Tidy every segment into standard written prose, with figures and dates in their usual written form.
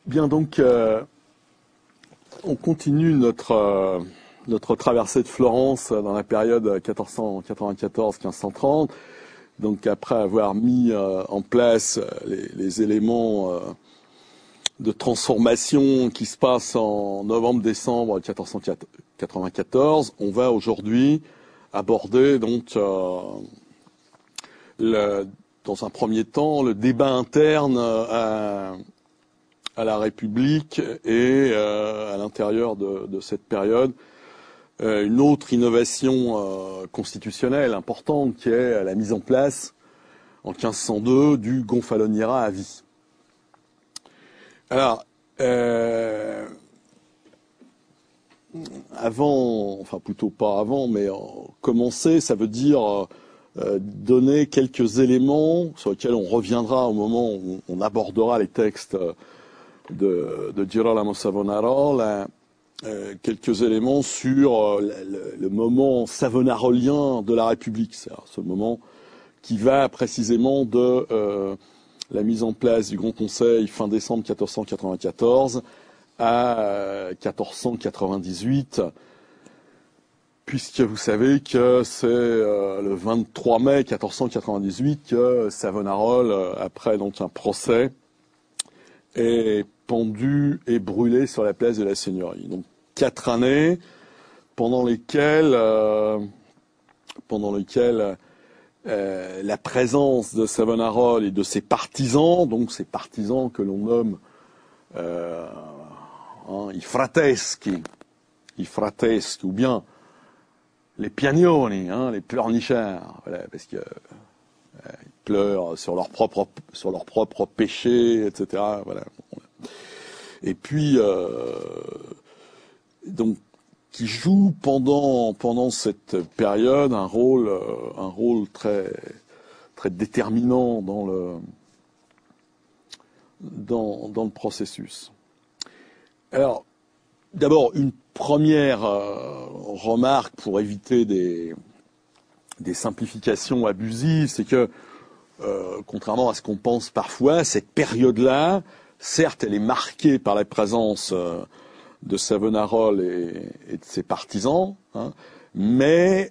Bien, donc, on continue notre traversée de Florence dans la période 1494-1530. Donc, après avoir mis en place les éléments de transformation qui se passent en novembre-décembre 1494, on va aujourd'hui aborder donc dans un premier temps le débat interne à la République et à l'intérieur de cette période une autre innovation constitutionnelle importante qui est la mise en place en 1502 du gonfaloniérat à vie. Alors, avant, enfin plutôt pas avant, mais commencer, ça veut dire donner quelques éléments sur lesquels on reviendra au moment où on abordera les textes de Girolamo Savonarole, quelques éléments sur le moment savonarolien de la République, c'est-à-dire ce moment qui va précisément de la mise en place du Grand Conseil fin décembre 1494 à 1498, puisque vous savez que c'est le 23 mai 1498 que Savonarole, après donc un procès, est pendu et brûlé sur la place de la Seigneurie. Donc 4 années pendant lesquelles la présence de Savonarole et de ses partisans, donc ces partisans que l'on nomme i frateschi, ou bien les piagnoni, les pleurnichards, voilà, parce que ils pleurent sur leur propre péché, etc. Voilà. Et puis donc qui joue pendant cette période un rôle très très déterminant dans le processus. Alors, d'abord, une première remarque pour éviter des simplifications abusives, c'est que, contrairement à ce qu'on pense parfois, cette période-là, certes, elle est marquée par la présence de Savonarole et de ses partisans, mais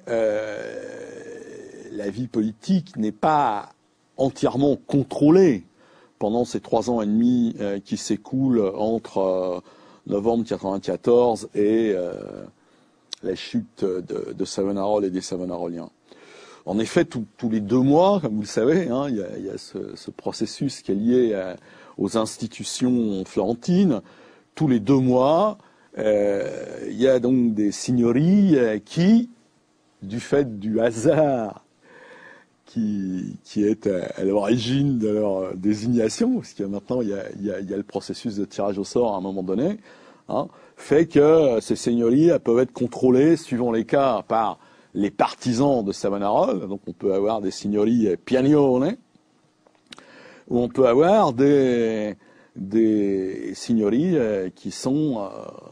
la vie politique n'est pas entièrement contrôlée pendant ces 3 ans et demi qui s'écoulent entre novembre 94 et la chute de Savonarole et des Savonaroliens. En effet, tous les 2 mois, comme vous le savez, il y a ce processus qui est lié aux institutions florentines. Tous les 2 mois, il y a donc des signories qui, du fait du hasard qui est à l'origine de leur désignation, parce que maintenant il y a le processus de tirage au sort à un moment donné, fait que ces seigneuries peuvent être contrôlées, suivant les cas, par les partisans de Savonarole. Donc on peut avoir des seigneuries piagnone, ou on peut avoir des seigneuries qui sont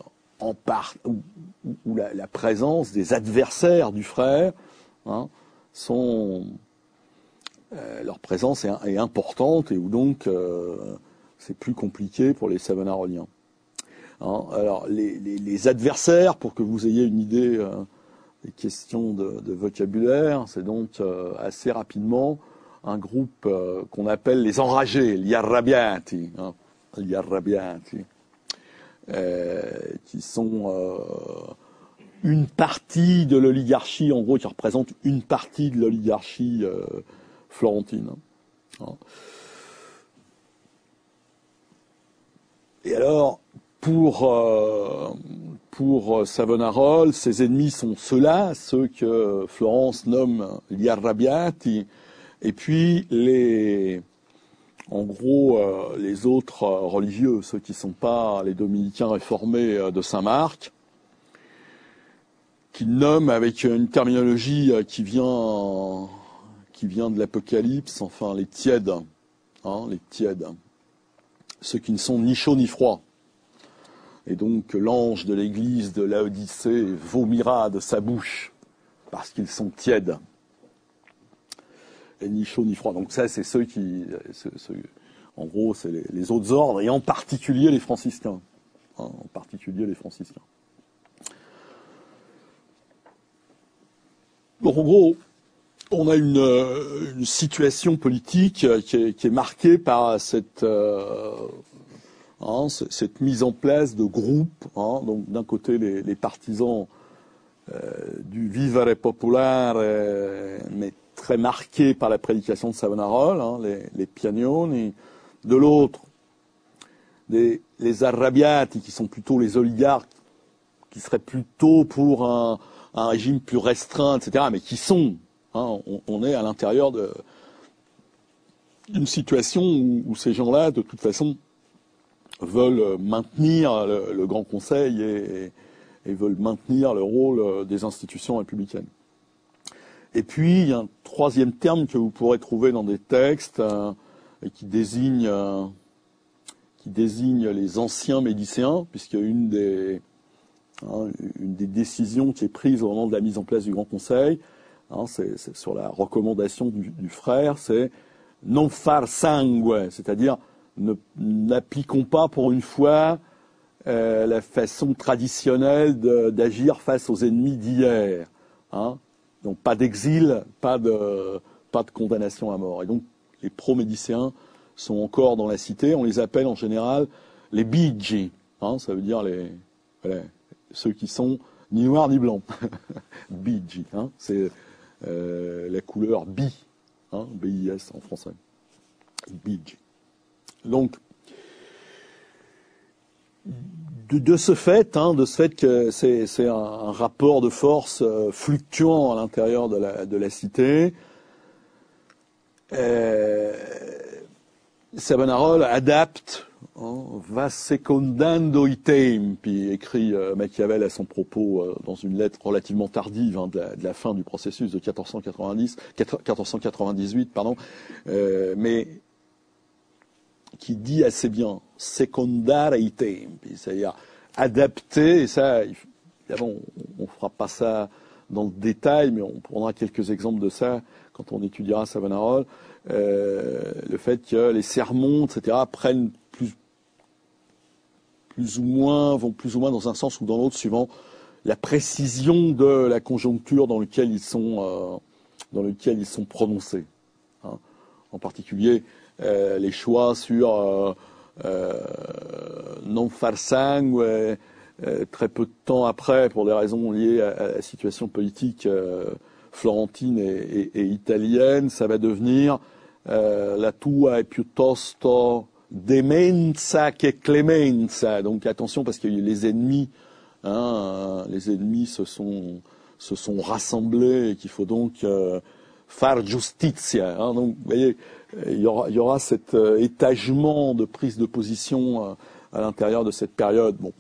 où la présence des adversaires du frère leur présence est importante et où donc c'est plus compliqué pour les Savonaroliens. Alors les adversaires, pour que vous ayez une idée des questions de vocabulaire, c'est donc assez rapidement un groupe qu'on appelle les enragés, gli arrabbiati, qui sont une partie de l'oligarchie, en gros, qui représente une partie de l'oligarchie florentine. Et alors, pour Savonarole, ses ennemis sont ceux-là, ceux que Florence nomme gli arrabbiati, et puis en gros, les autres religieux, ceux qui ne sont pas les dominicains réformés de Saint-Marc, qui nomment avec une terminologie qui vient de l'Apocalypse, enfin les tièdes, ceux qui ne sont ni chauds ni froids. Et donc l'ange de l'église de Laodicée vomira de sa bouche parce qu'ils sont tièdes. Et ni chaud ni froid. Donc ça, c'est ceux En gros, c'est les autres ordres, et en particulier les franciscains. En particulier les franciscains. Donc, en gros, on a une situation politique qui est marquée par cette mise en place de groupes. Donc, d'un côté, les partisans du vivere populaire, mais très marqués par la prédication de Savonarola, les Piagnoni. De l'autre, les arrabbiati, qui sont plutôt les oligarques, qui seraient plutôt pour un régime plus restreint, etc., mais qui sont, on est à l'intérieur d'une situation où ces gens-là, de toute façon, veulent maintenir le Grand Conseil et veulent maintenir le rôle des institutions républicaines. Et puis, il y a un troisième terme que vous pourrez trouver dans des textes et qui désigne les anciens médicéens, puisque une des décisions qui est prise au moment de la mise en place du Grand Conseil, c'est sur la recommandation du frère, c'est non far sangue, c'est-à-dire n'appliquons pas pour une fois la façon traditionnelle d'agir face aux ennemis d'hier. Donc pas d'exil, pas de condamnation à mort. Et donc les pro-médicéens sont encore dans la cité. On les appelle en général les bigi. Ça veut dire ceux qui sont ni noirs ni blancs. Bigi. C'est la couleur bi. BIS en français. Bigi. Donc, de ce fait que c'est un rapport de force fluctuant à l'intérieur de la cité, Savonarola adapte, va secondando i tempi, écrit Machiavel à son propos dans une lettre relativement tardive de la fin du processus de 1498, mais qui dit assez bien secondare i tempi, c'est-à-dire adapter, et ça, évidemment, on ne fera pas ça dans le détail, mais on prendra quelques exemples de ça quand on étudiera Savonarola, le fait que les sermons, etc., prennent vont plus ou moins dans un sens ou dans l'autre, suivant la précision de la conjoncture dans laquelle ils sont prononcés. En particulier, les choix sur non far sangue, très peu de temps après, pour des raisons liées à la situation politique florentine et italienne, ça va devenir la tua è piuttosto demenza che clemenza. Donc attention, parce que les ennemis se sont rassemblés et qu'il faut donc far giustizia. Donc vous voyez, il y aura cet étagement de prise de position à l'intérieur de cette période. Bon.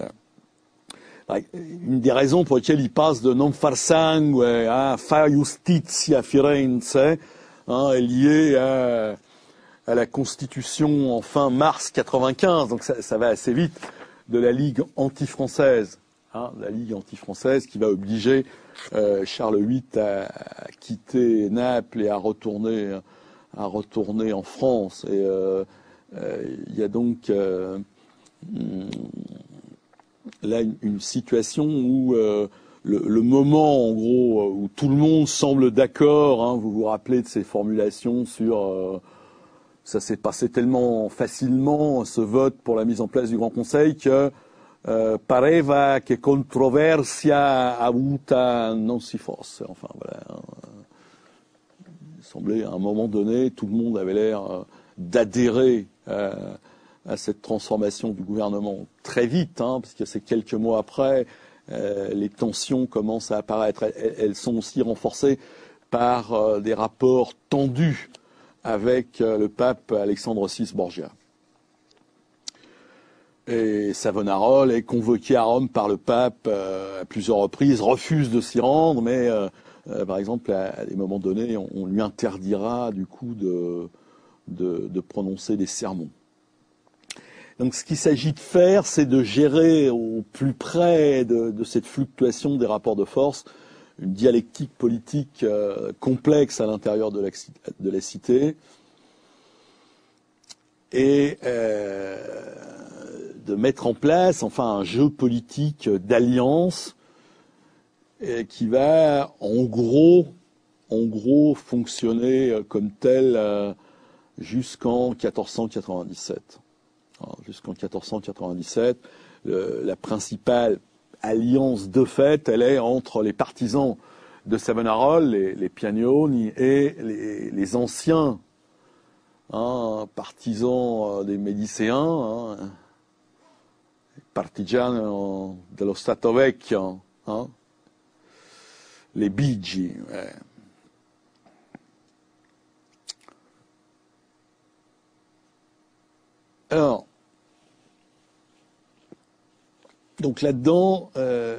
Une des raisons pour lesquelles il passe de non far sangue à far giustizia Firenze est liée à la constitution en fin mars 95, donc ça va assez vite, de la Ligue anti-française. La Ligue anti-française qui va obliger Charles VIII à quitter Naples et à retourner en France. Et il y a donc là une situation où le moment, en gros, où tout le monde semble d'accord, vous vous rappelez de ces formulations sur ça s'est passé tellement facilement, ce vote pour la mise en place du Grand Conseil, que pareva che controversia avuta non si fosse. Enfin, voilà. Il semblait, à un moment donné, tout le monde avait l'air d'adhérer à cette transformation du gouvernement très vite, puisque c'est quelques mois après, les tensions commencent à apparaître. Elles sont aussi renforcées par des rapports tendus avec le pape Alexandre VI Borgia. Et Savonarola est convoqué à Rome par le pape à plusieurs reprises, refuse de s'y rendre, mais par exemple, à des moments donnés, on lui interdira du coup de prononcer des sermons. Donc ce qu'il s'agit de faire, c'est de gérer au plus près de cette fluctuation des rapports de force une dialectique politique complexe à l'intérieur de la cité. et de mettre en place un jeu politique d'alliance qui va en gros fonctionner comme tel jusqu'en 1497. Alors, jusqu'en 1497, la principale alliance de fait, elle est entre les partisans de Savonarola, les Piagnoni, et les anciens partisans des Médicéens, partigiani dello Stato Vecchio, les Bigi. Ouais. Alors, donc là-dedans,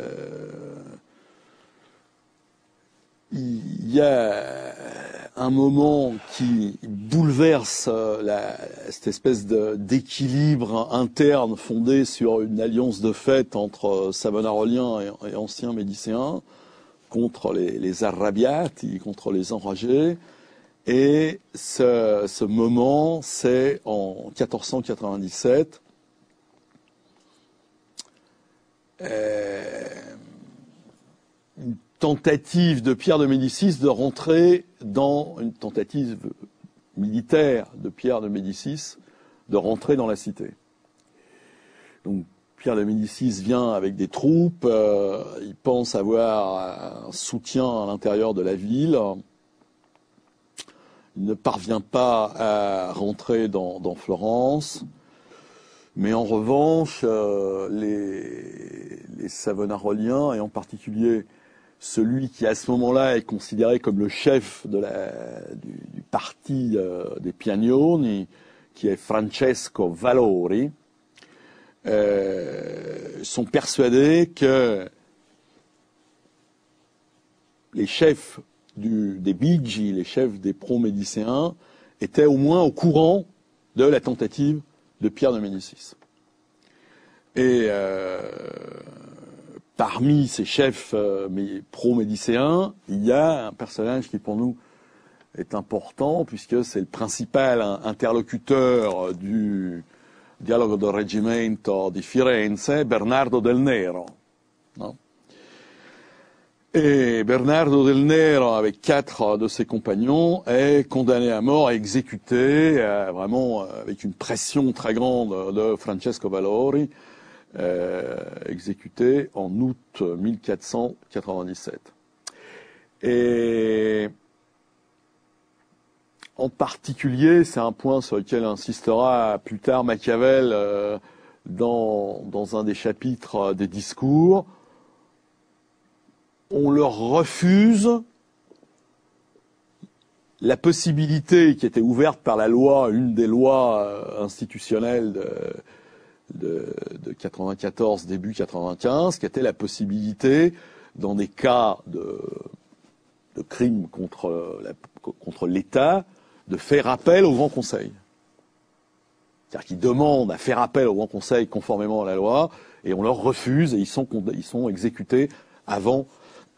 il y a un moment qui bouleverse cette espèce d'équilibre interne fondé sur une alliance de fait entre Savonaroliens et anciens Médicéens contre les arrabbiati, contre les enragés. Et ce moment, c'est en 1497. Une tentative de Pierre de Médicis de rentrer dans une tentative militaire de Pierre de Médicis de rentrer dans la cité. Donc Pierre de Médicis vient avec des troupes, il pense avoir un soutien à l'intérieur de la ville. Il ne parvient pas à rentrer dans Florence, mais en revanche, les Savonaroliens, et en particulier celui qui à ce moment-là est considéré comme le chef du parti des Piagnoni, qui est Francesco Valori, sont persuadés que les chefs des Bigi, les chefs des pro-médicéens, étaient au moins au courant de la tentative de Pierre de Médicis. Et parmi ces chefs pro-médicéens, il y a un personnage qui pour nous est important, puisque c'est le principal interlocuteur du Dialogo del Reggimento di Firenze, Bernardo del Nero. Non ? Et Bernardo del Nero, avec 4 de ses compagnons, est condamné à mort et exécuté, vraiment avec une pression très grande de Francesco Valori, exécuté en août 1497. Et en particulier, c'est un point sur lequel insistera plus tard Machiavel dans un des chapitres des discours, on leur refuse la possibilité qui était ouverte par la loi, une des lois institutionnelles de 94, début 95, qui était la possibilité, dans des cas de crimes contre l'État, de faire appel au Grand Conseil. C'est-à-dire qu'ils demandent à faire appel au Grand Conseil conformément à la loi, et on leur refuse, et ils sont exécutés avant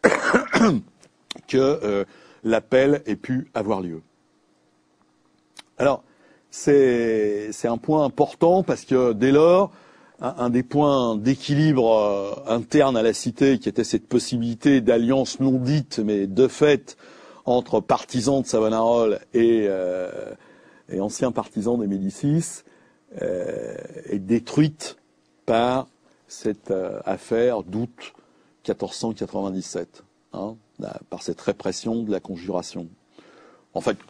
que l'appel ait pu avoir lieu. Alors, c'est un point important parce que dès lors, un des points d'équilibre interne à la cité, qui était cette possibilité d'alliance non dite, mais de fait, entre partisans de Savonarola et anciens partisans des Médicis, est détruite par cette affaire d'août 1497, par cette répression de la conjuration. En fait,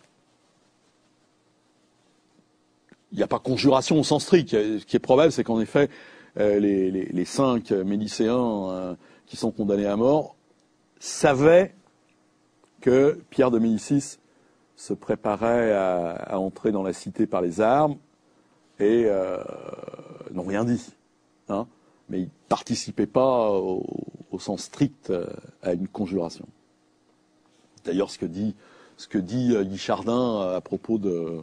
il n'y a pas conjuration au sens strict. Ce qui est probable, c'est qu'en effet, les 5 Médicéens qui sont condamnés à mort savaient que Pierre de Médicis se préparait à entrer dans la cité par les armes et n'ont rien dit. Mais ils ne participaient pas au sens strict à une conjuration. D'ailleurs, ce que dit Guichardin à propos de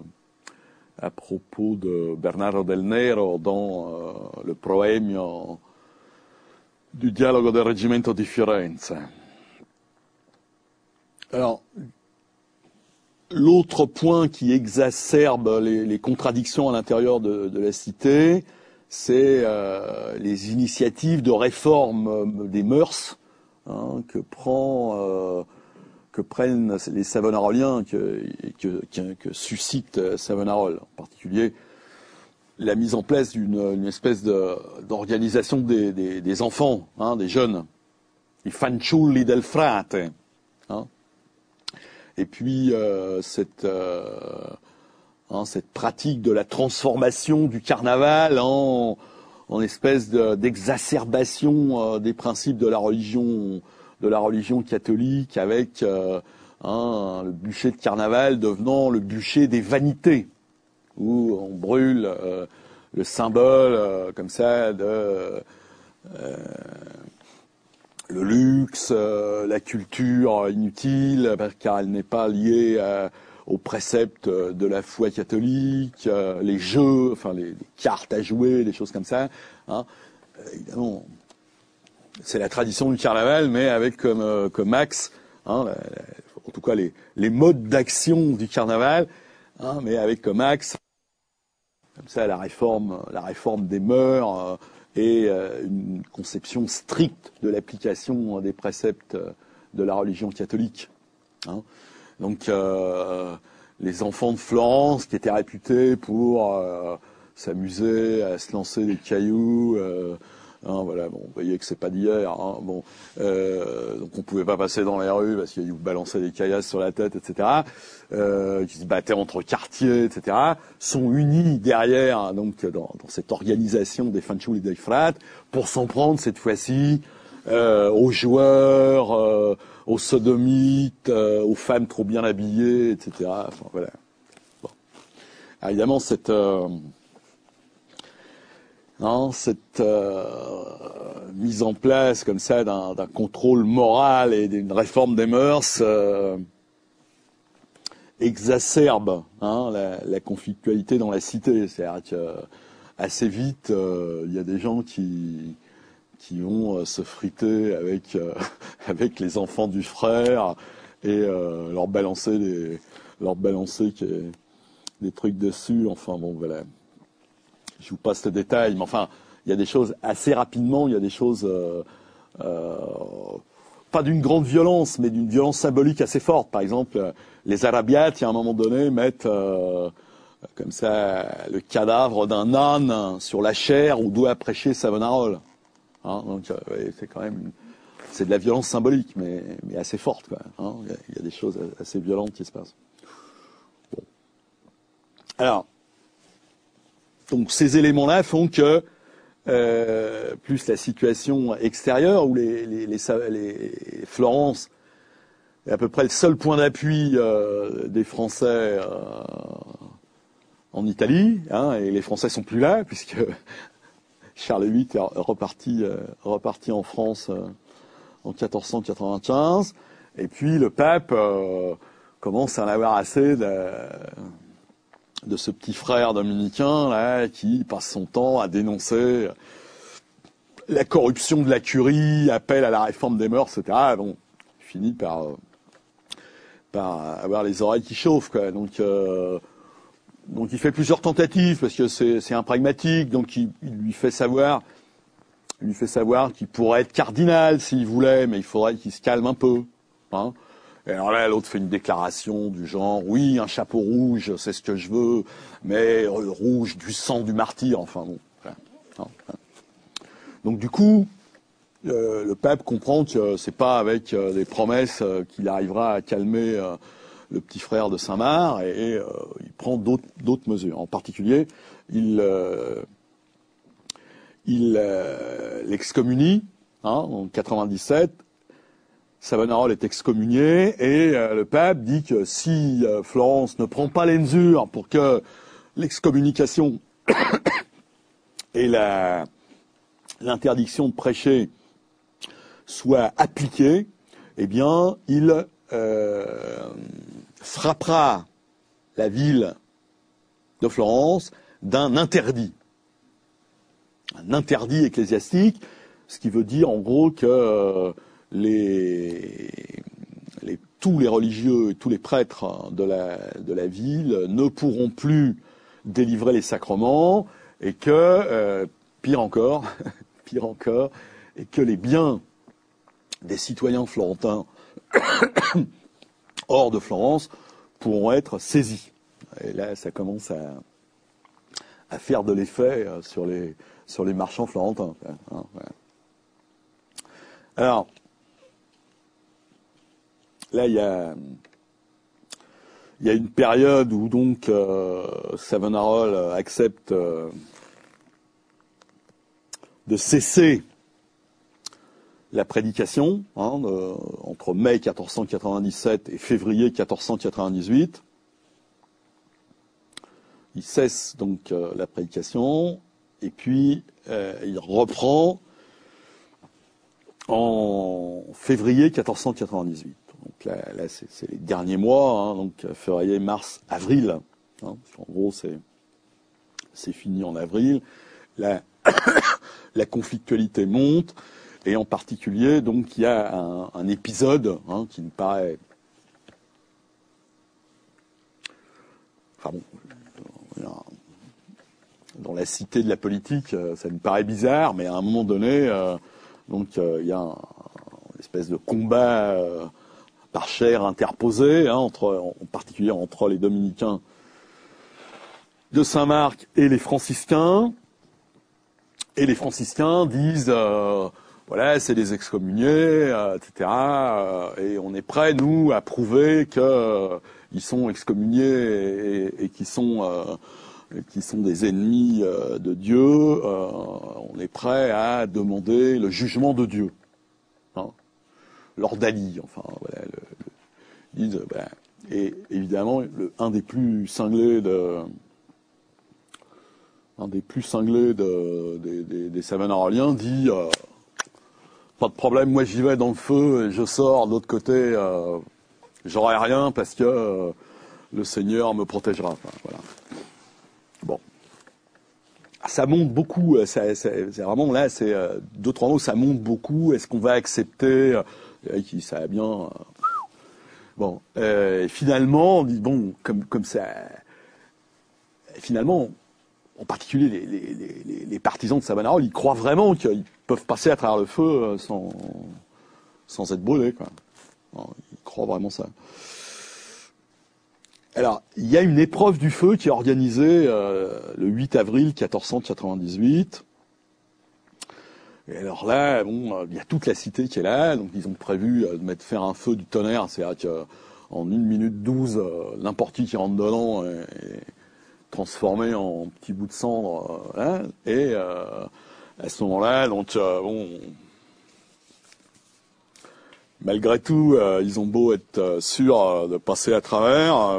Bernardo del Nero dans le Proemio du Dialogo del Reggimento di Firenze. Alors, l'autre point qui exacerbe les contradictions à l'intérieur de la cité, c'est les initiatives de réforme des mœurs que prennent les Savonaroliens, que suscite Savonarole, en particulier la mise en place d'une espèce d'organisation des enfants, des jeunes, les fanciulli del frate, et puis cette pratique de la transformation du carnaval en espèce d'exacerbation des principes de la religion catholique, avec le bûcher de carnaval devenant le bûcher des vanités, où on brûle le symbole comme ça de le luxe, la culture inutile, car elle n'est pas liée aux préceptes de la foi catholique, les jeux, enfin les cartes à jouer, des choses comme ça. Évidemment, c'est la tradition du carnaval, mais avec comme axe, en tout cas les modes d'action du carnaval, mais avec comme axe, comme ça, la réforme des mœurs et une conception stricte de l'application des préceptes de la religion catholique. Donc, les enfants de Florence, qui étaient réputés pour s'amuser à se lancer des cailloux, voilà, bon, vous voyez que c'est pas d'hier. Donc on pouvait pas passer dans les rues parce qu'ils vous balançaient des caillasses sur la tête, etc. Qui se battaient entre quartiers, etc. Sont unis derrière, donc dans cette organisation des fanciulli del frate, pour s'en prendre cette fois-ci aux joueurs, aux sodomites, aux femmes trop bien habillées, etc. Enfin voilà. Bon. Alors, évidemment, cette mise en place comme ça d'un contrôle moral et d'une réforme des mœurs exacerbe la conflictualité dans la cité. C'est-à-dire que assez vite, il y a des gens qui vont se friter avec les enfants du frère et leur balancer des trucs dessus. Enfin bon, voilà. Je vous passe le détail, mais enfin, il y a des choses assez rapidement, il y a des choses pas d'une grande violence, mais d'une violence symbolique assez forte. Par exemple, les Arabiates, il y a un moment donné, mettent comme ça le cadavre d'un âne sur la chaire où doit prêcher Savonarole. Donc c'est quand même c'est de la violence symbolique, mais assez forte, quoi. Il y a des choses assez violentes qui se passent. Bon. Alors. Donc ces éléments-là font que plus la situation extérieure où les Florence est à peu près le seul point d'appui des Français en Italie, et les Français sont plus là puisque Charles VIII est reparti en France en 1495, et puis le pape commence à en avoir assez de ce petit frère dominicain là qui passe son temps à dénoncer la corruption de la curie, appelle à la réforme des mœurs, etc. Bon, il finit par avoir les oreilles qui chauffent, quoi. Donc il fait plusieurs tentatives parce que c'est un pragmatique, donc il lui fait savoir qu'il pourrait être cardinal s'il voulait, mais il faudrait qu'il se calme un peu. Et alors là, l'autre fait une déclaration du genre, oui, un chapeau rouge, c'est ce que je veux, mais rouge du sang du martyr, enfin bon. Donc du coup, le pape comprend que c'est pas avec des promesses qu'il arrivera à calmer le petit frère de Saint-Marc, et il prend d'autres mesures. En particulier, il l'excommunie en 97. Savonarole est excommunié et le pape dit que si Florence ne prend pas les mesures pour que l'excommunication et l'interdiction de prêcher soient appliquées, eh bien, il frappera la ville de Florence d'un interdit. Un interdit ecclésiastique, ce qui veut dire en gros que tous les religieux et tous les prêtres de la ville ne pourront plus délivrer les sacrements et que, pire encore, et que les biens des citoyens florentins hors de Florence pourront être saisis. Et là, ça commence à faire de l'effet sur les marchands florentins. Hein, ouais. Alors, là, il y a une période où donc Savonarola accepte de cesser la prédication, entre mai 1497 et février 1498. Il cesse donc la prédication, et puis il reprend en février 1498. Donc là c'est les derniers mois, donc février, mars, avril. En gros, c'est fini en avril. La conflictualité monte. Et en particulier, donc, il y a un épisode qui me paraît... Enfin bon, dans la cité de la politique, ça me paraît bizarre, mais à un moment donné, il y a une espèce de combat par chaire interposé, en particulier entre les dominicains de Saint-Marc et les franciscains. Et les franciscains disent... voilà, c'est des excommuniés, etc. Et on est prêt, nous, à prouver qu'ils sont excommuniés et qu'ils sont des ennemis de Dieu. On est prêt à demander le jugement de Dieu. L'ordalie, enfin, voilà. Ils disent, et évidemment, un des plus cinglés des Savonaroliens dit... pas de problème, moi j'y vais dans le feu et je sors de l'autre côté, j'aurai rien parce que le Seigneur me protégera. Enfin, voilà. Bon. Ça monte beaucoup, c'est vraiment là, c'est deux, trois mots, ça monte beaucoup. Est-ce qu'on va accepter ça va bien. Bon. Finalement, on dit, bon, comme ça. Finalement, en particulier les partisans de Savonarola, ils croient vraiment qu'ils peuvent passer à travers le feu sans être brûlés, quoi. Non, ils croient vraiment ça. Alors, il y a une épreuve du feu qui est organisée le 8 avril 1498. Et alors là, bon, il y a toute la cité qui est là, donc ils ont prévu de faire un feu du tonnerre, c'est-à-dire qu'en 1 minute 12, n'importe qui rentre dedans est transformé en petits bouts de cendre, et à ce moment-là, donc malgré tout, ils ont beau être sûrs de passer à travers,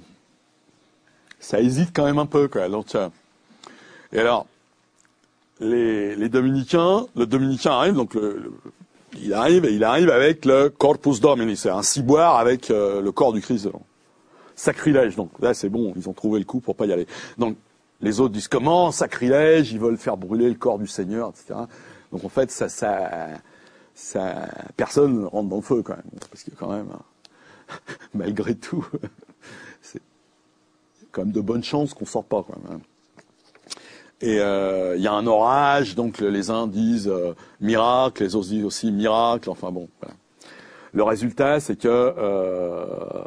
ça hésite quand même un peu, quoi. Donc, et alors, les dominicains, le dominicain arrive, donc il arrive avec le Corpus Domini, c'est un ciboire avec le corps du Christ dedans. Sacrilège, donc là c'est bon, ils ont trouvé le coup pour pas y aller. Donc les autres disent comment sacrilège, ils veulent faire brûler le corps du Seigneur, etc. Donc en fait ça personne rentre dans le feu quand même, parce que quand même, malgré tout, c'est quand même de bonnes chances qu'on sorte pas quand même. Et il y a un orage, donc les uns disent miracle, les autres disent aussi miracle, enfin bon. Voilà. Le résultat c'est que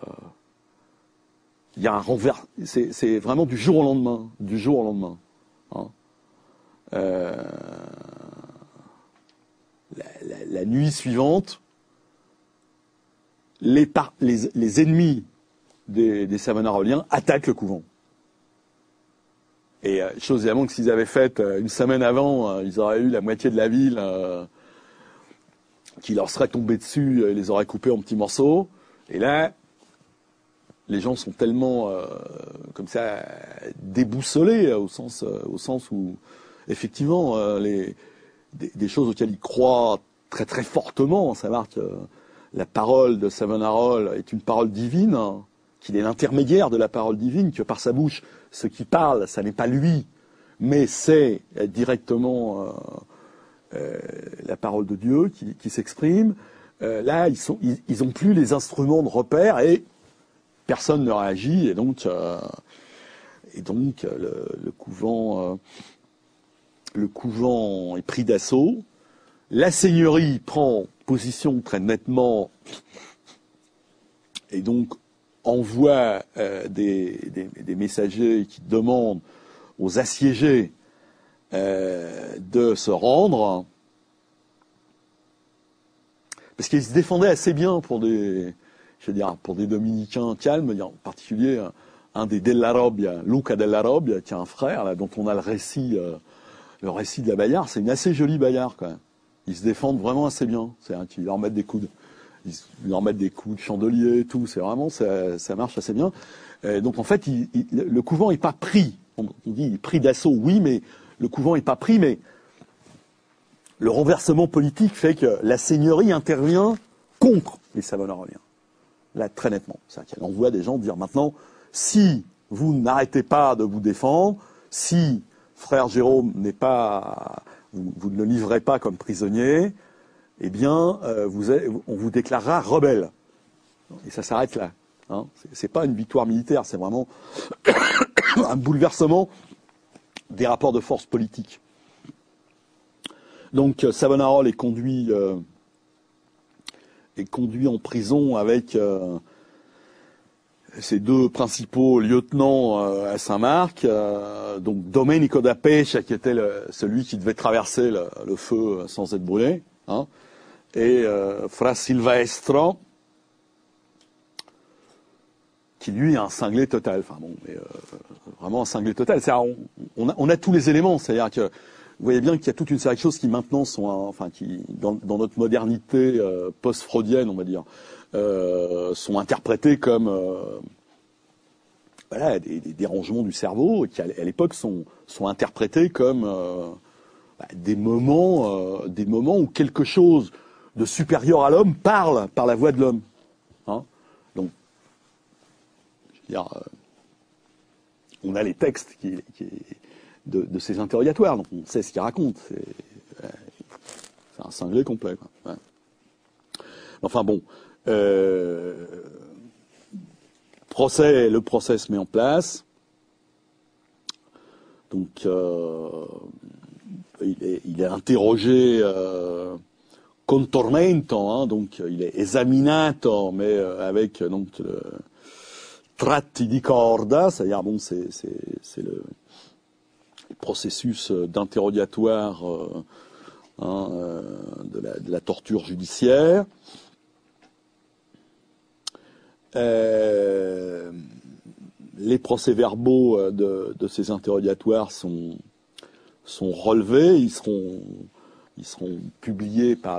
il y a un renvers, c'est vraiment du jour au lendemain, La nuit suivante, les ennemis des Savonaroliens attaquent le couvent. Et chose évidemment que s'ils avaient fait une semaine avant, ils auraient eu la moitié de la ville qui leur serait tombée dessus et les aurait coupés en petits morceaux. Et là, les gens sont tellement comme ça déboussolés au sens où effectivement des choses auxquelles ils croient très très fortement, à savoir que la parole de Savonarola est une parole divine, qu'il est l'intermédiaire de la parole divine, que par sa bouche, ce qui parle, ça n'est pas lui, mais c'est directement la parole de Dieu qui s'exprime, là, ils ont plus les instruments de repère et personne ne réagit. Et donc le couvent est pris d'assaut. La seigneurie prend position très nettement et donc envoie des messagers qui demandent aux assiégés de se rendre, parce qu'ils se défendaient assez bien pour des dominicains calmes, en particulier un des Della Robbia, Luca Della Robbia, qui a un frère là, dont on a le récit de la bagarre. C'est une assez jolie bagarre quand même. Ils se défendent vraiment assez bien. C'est-à-dire qu'ils leur mettent des coups de chandelier et tout. C'est vraiment, ça marche assez bien. Donc en fait, le couvent est pas pris. On dit pris d'assaut, oui, mais le couvent est pas pris, mais le renversement politique fait que la seigneurie intervient contre les Savonaroliens. Là, très nettement. C'est-à-dire qu'elle envoie des gens dire maintenant, si vous n'arrêtez pas de vous défendre, si frère Jérôme n'est pas, vous ne le livrez pas comme prisonnier, eh bien, on vous déclarera rebelle. Et ça s'arrête là. Hein. C'est pas une victoire militaire, c'est vraiment un bouleversement des rapports de force politiques. Donc, Savonarola est conduit en prison avec ses deux principaux lieutenants à Saint-Marc, donc Domenico da Pescia, qui était celui qui devait traverser le feu sans être brûlé, hein, et Fra Silvestro, qui lui est un cinglé total. Enfin bon, mais, vraiment un cinglé total. On a tous les éléments, c'est-à-dire que vous voyez bien qu'il y a toute une série de choses qui maintenant sont, qui dans notre modernité post-freudienne, on va dire, sont interprétées comme des dérangements du cerveau, et qui à l'époque sont interprétés comme des moments où quelque chose de supérieur à l'homme parle par la voix de l'homme. Hein. Donc, je veux dire, on a les textes de ces interrogatoires, donc on sait ce qu'ils racontent. C'est un cinglé complet, quoi. Ouais. Enfin bon, le procès se met en place. Donc il est interrogé con tormento, hein, donc il est esaminato, mais avec donc le tratti di corda, c'est-à-dire bon, c'est le processus d'interrogatoire de la torture judiciaire. Les procès-verbaux de ces interrogatoires sont relevés, ils seront publiés par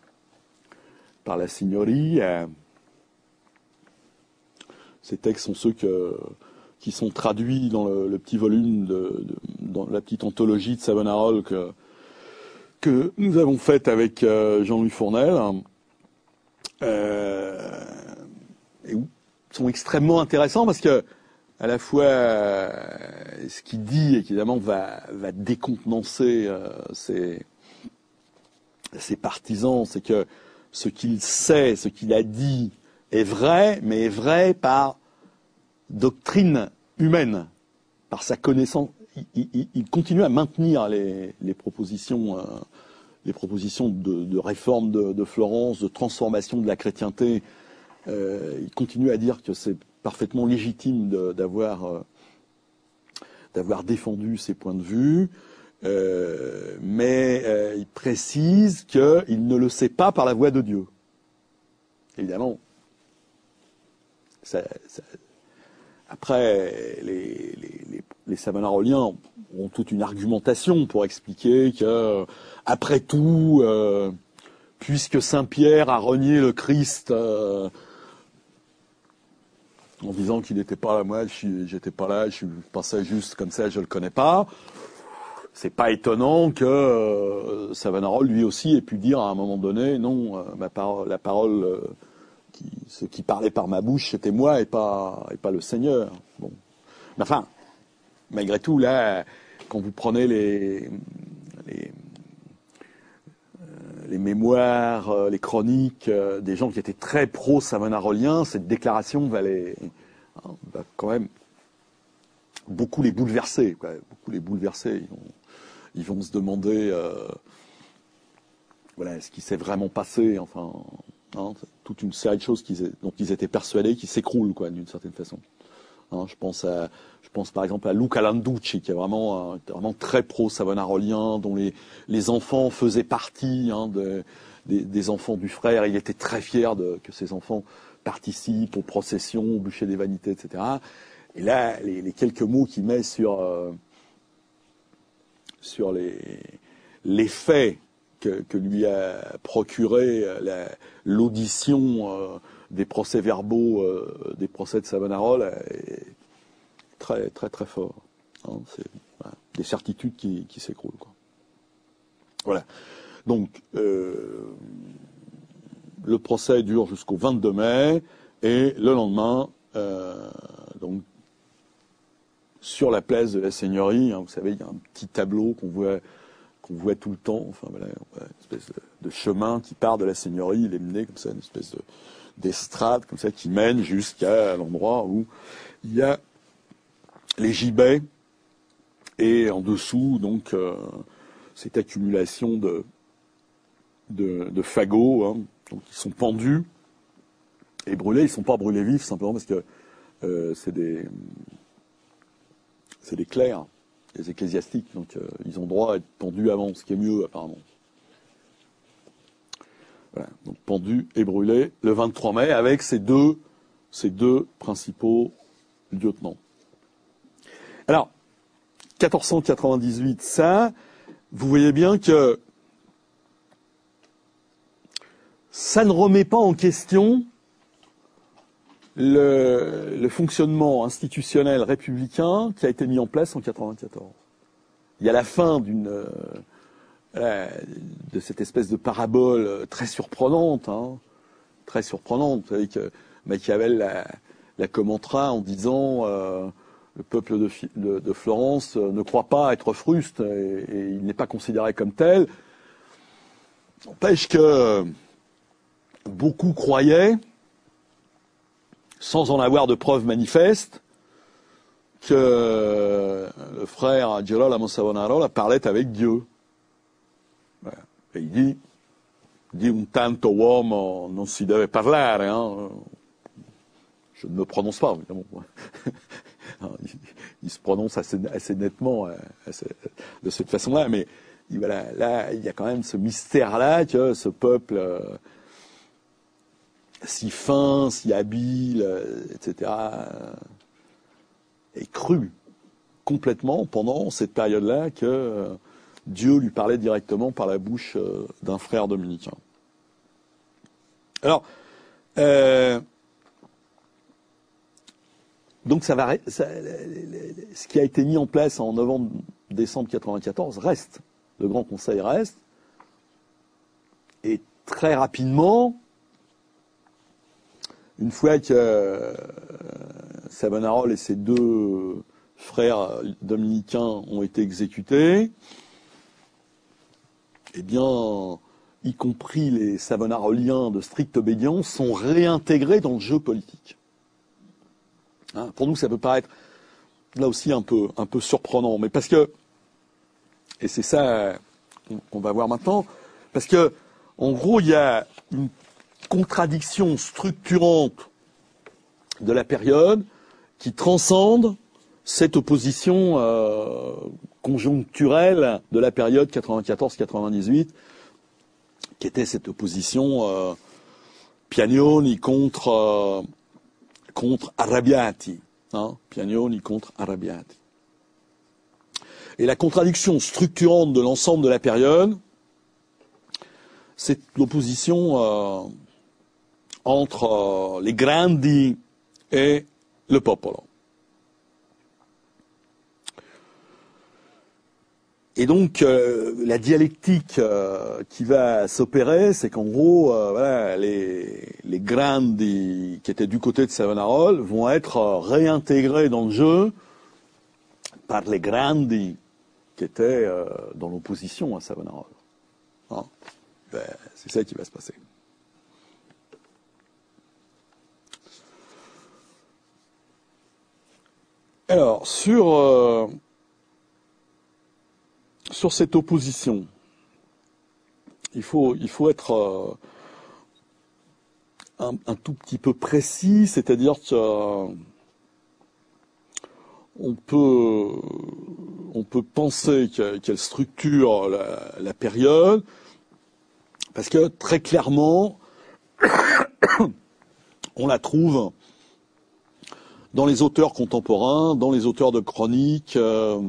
la signorie. Ces textes sont ceux qui sont traduits dans le petit volume dans la petite anthologie de Savonarola que nous avons faite avec Jean-Louis Fournel. Et sont extrêmement intéressants parce que à la fois ce qu'il dit évidemment va décontenancer ses partisans, c'est que ce qu'il sait, ce qu'il a dit est vrai, mais est vrai par doctrine humaine, par sa connaissance. Il continue à maintenir les propositions de réforme de Florence, de transformation de la chrétienté. Il continue à dire que c'est parfaitement légitime d'avoir défendu ses points de vue, mais il précise qu'il ne le sait pas par la voix de Dieu. Évidemment, après, les Savonaroliens ont toute une argumentation pour expliquer que, après tout, puisque Saint Pierre a renié le Christ en disant qu'il n'était pas là, moi j'étais pas là, je pensais juste comme ça, je le connais pas. C'est pas étonnant que Savonarola lui aussi ait pu dire à un moment donné, non, la parole, ce qui parlait par ma bouche, c'était moi et pas le Seigneur. Bon, mais enfin, malgré tout, là, quand vous prenez les mémoires, les chroniques des gens qui étaient très pro-savonarolien, cette déclaration va quand même beaucoup les bouleverser, quoi, beaucoup les bouleverser. Ils vont se demander, voilà, ce qui s'est vraiment passé, enfin, hein, toute une série de choses dont ils étaient persuadés qui s'écroulent, quoi, d'une certaine façon. Hein, je pense par exemple à Luca Landucci, qui est vraiment très pro-savonarolien, dont les enfants faisaient partie, hein, des enfants du frère. Il était très fier que ses enfants participent aux processions, au bûcher des vanités, etc. Et là, les quelques mots qu'il met sur les faits que lui a procuré l'audition des procès-verbaux des procès de Savonarole est très très très fort. Hein, c'est des certitudes qui s'écroulent, quoi. Voilà. Donc le procès dure jusqu'au 22 mai et le lendemain, donc sur la place de la Seigneurie, hein, vous savez, il y a un petit tableau qu'on voit tout le temps. Enfin voilà, une espèce de chemin qui part de la Seigneurie, il est mené comme ça, une espèce d'estrade comme ça qui mène jusqu'à l'endroit où il y a les gibets et en dessous donc cette accumulation de fagots, hein, donc ils sont pendus et brûlés. Ils sont pas brûlés vifs simplement parce que c'est des clercs, des ecclésiastiques, donc ils ont droit à être pendus avant, ce qui est mieux apparemment. Voilà, donc pendus et brûlés le 23 mai avec ces deux principaux lieutenants. Alors, 1498, ça, vous voyez bien que ça ne remet pas en question le fonctionnement institutionnel républicain qui a été mis en place en 1994. Il y a la fin de cette espèce de parabole très surprenante, hein, très surprenante. Vous savez que Machiavel la commentera en disant le peuple de Florence ne croit pas être fruste et il n'est pas considéré comme tel. N'empêche que beaucoup croyaient, sans en avoir de preuves manifestes, que le frère Girolamo Savonarola parlait avec Dieu. Voilà. Et il dit un tanto uomo non si deve parlare. Hein. Je ne me prononce pas, évidemment. Il se prononce assez nettement de cette façon-là, mais voilà, là, il y a quand même ce mystère-là que ce peuple si fin, si habile, etc., est cru complètement pendant cette période-là que Dieu lui parlait directement par la bouche d'un frère dominicain. Alors, donc ce qui a été mis en place en novembre-décembre 1994 reste. Le Grand Conseil reste. Et très rapidement, une fois que Savonarola et ses deux frères dominicains ont été exécutés, eh bien, y compris les savonaroliens de stricte obédience sont réintégrés dans le jeu politique. Hein, pour nous, ça peut paraître là aussi un peu surprenant, mais parce que, et c'est ça qu'on va voir maintenant, parce que en gros, il y a une contradiction structurante de la période qui transcende cette opposition conjoncturelle de la période 94-98, qui était cette opposition Piagnoni contre Arrabbiati, hein, Piagnoni contre Arrabbiati. Et la contradiction structurante de l'ensemble de la période, c'est l'opposition entre les grandi et le popolo. Et donc, la dialectique qui va s'opérer, c'est qu'en gros, voilà, les grandi qui étaient du côté de Savonarola vont être réintégrés dans le jeu par les grandi qui étaient dans l'opposition à Savonarola. Hein. C'est ça qui va se passer. Alors, sur cette opposition, il faut être un tout petit peu précis, c'est-à-dire qu'on peut penser qu'elle structure la période, parce que très clairement, on la trouve dans les auteurs contemporains, dans les auteurs de chroniques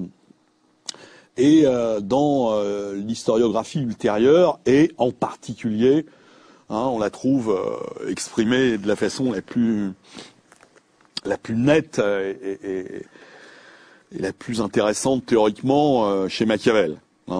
et dans l'historiographie ultérieure, et en particulier, on la trouve exprimée de la façon la plus nette et la plus intéressante théoriquement chez Machiavel.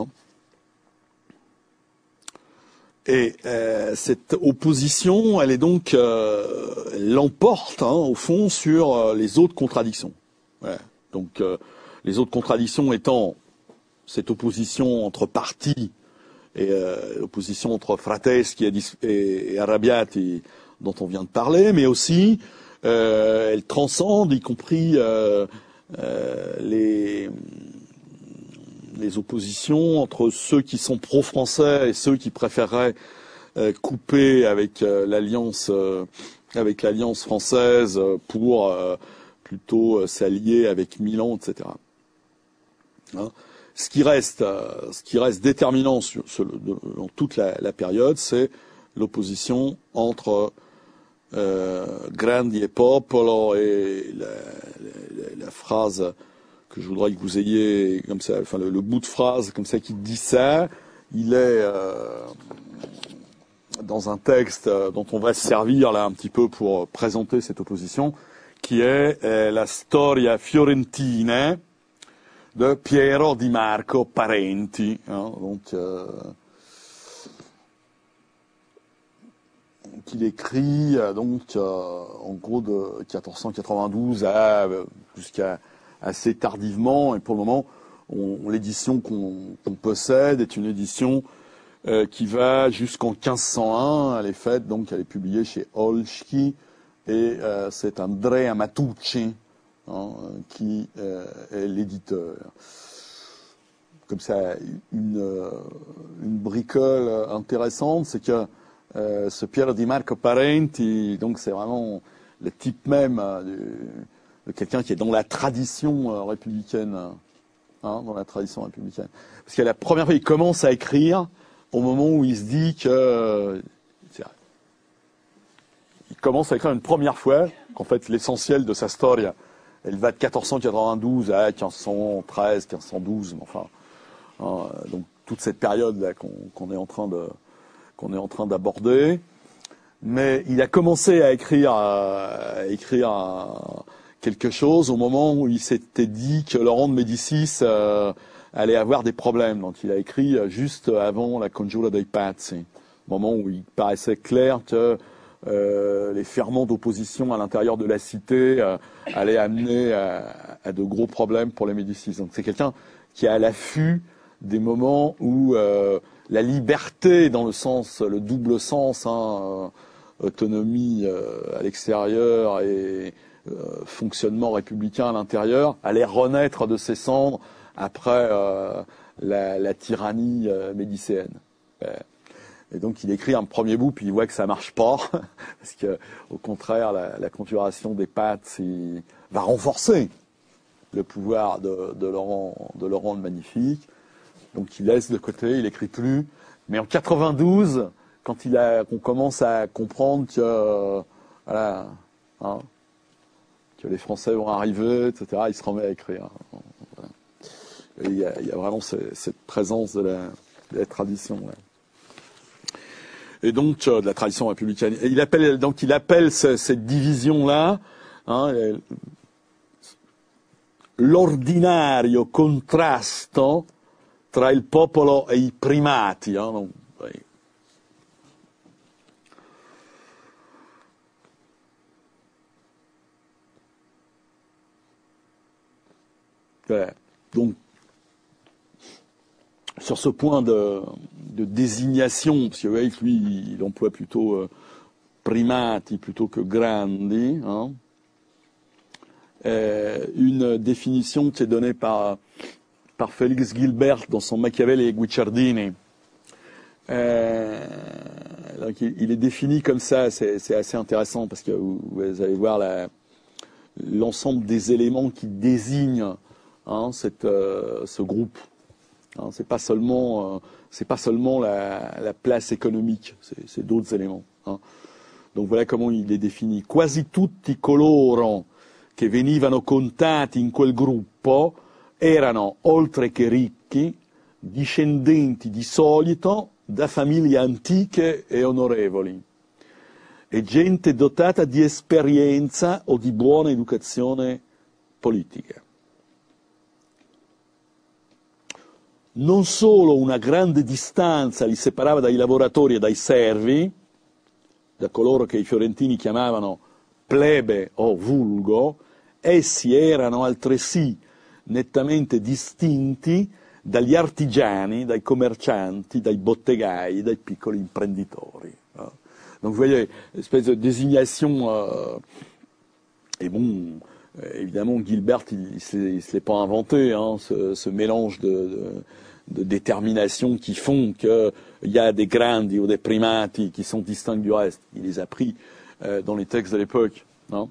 Et cette opposition, elle est donc, elle l'emporte au fond sur les autres contradictions. Voilà. Donc les autres contradictions étant cette opposition entre partis et l'opposition entre Frateschi et Arrabbiati dont on vient de parler, mais aussi elle transcende, y compris les oppositions entre ceux qui sont pro-français et ceux qui préféreraient couper avec l'alliance française pour plutôt s'allier avec Milan, etc. Ce qui reste déterminant dans toute la période, c'est l'opposition entre grandi e popolo, et la phrase que je voudrais que vous ayez comme ça, enfin le bout de phrase comme ça qui dit ça, il est dans un texte dont on va se servir là un petit peu pour présenter cette opposition, qui est la Storia Fiorentina de Piero di Marco Parenti, donc qu'il écrit en gros de 1492 jusqu'à assez tardivement, et pour le moment, l'édition qu'on possède est une édition qui va jusqu'en 1501. Elle est faite, donc elle est publiée chez Olszki, et c'est Andrea Matucci qui est l'éditeur. Comme ça, une bricole intéressante, c'est que ce Piero di Marco Parenti, donc c'est vraiment le type même de quelqu'un qui est dans la tradition républicaine, dans la tradition républicaine. Parce que la première fois, il commence à écrire au moment où il se dit que il commence à écrire une première fois qu'en fait l'essentiel de sa storia, elle va de 1492 à 1513, 1512, enfin, donc toute cette période là qu'on est en train d'aborder. Mais il a commencé à écrire quelque chose au moment où il s'était dit que Laurent de Médicis allait avoir des problèmes. Donc il a écrit juste avant la Congiura dei Pazzi, au moment où il paraissait clair que les ferments d'opposition à l'intérieur de la cité allaient amener à de gros problèmes pour les Médicis. Donc c'est quelqu'un qui est à l'affût des moments où la liberté, dans le double sens, autonomie à l'extérieur et fonctionnement républicain à l'intérieur, allait renaître de ses cendres après la tyrannie médicéenne. Et donc il écrit un premier bout, puis il voit que ça marche pas, parce que au contraire, la conjuration des Pazzi va renforcer le pouvoir de Laurent le Magnifique. Donc il laisse de côté, il écrit plus. Mais en 92, quand qu'on commence à comprendre que que les Français vont arriver, etc., il se remet à écrire. Voilà. Et il y a vraiment cette présence de la tradition. Là. Et donc de la tradition républicaine. Et il appelle cette division-là l'ordinario contrasto tra il popolo e i primati. Donc, sur ce point de désignation, parce que vous voyez que lui, il emploie plutôt primati plutôt que grandi, hein, une définition qui est donnée par Félix Gilbert dans son Machiavel et Guicciardini. Donc il est défini comme ça, c'est assez intéressant parce que vous allez voir l'ensemble des éléments qui désignent, hein, ce groupe. Hein, c'est pas seulement la place économique, c'est d'autres éléments. Hein. Donc voilà comment il est défini. Quasi tutti coloro che venivano contati in quel gruppo erano, oltre che ricchi, discendenti di solito da famiglie antiche e onorevoli e gente dotata di esperienza o di buona educazione politica. Non solo una grande distanza li separava dai lavoratori e dai servi, da coloro che i fiorentini chiamavano plebe o vulgo, essi erano altresì nettamente distinti dagli artigiani, dai commercianti, dai bottegai, dai piccoli imprenditori. Donc vous voyez, l'espèce de désignation, et bon, évidemment Gilbert, il se l'est pas inventé, hein, ce mélange de déterminations qui font qu'il y a des grandi ou des primati qui sont distincts du reste. Il les a pris dans les textes de l'époque. Hein.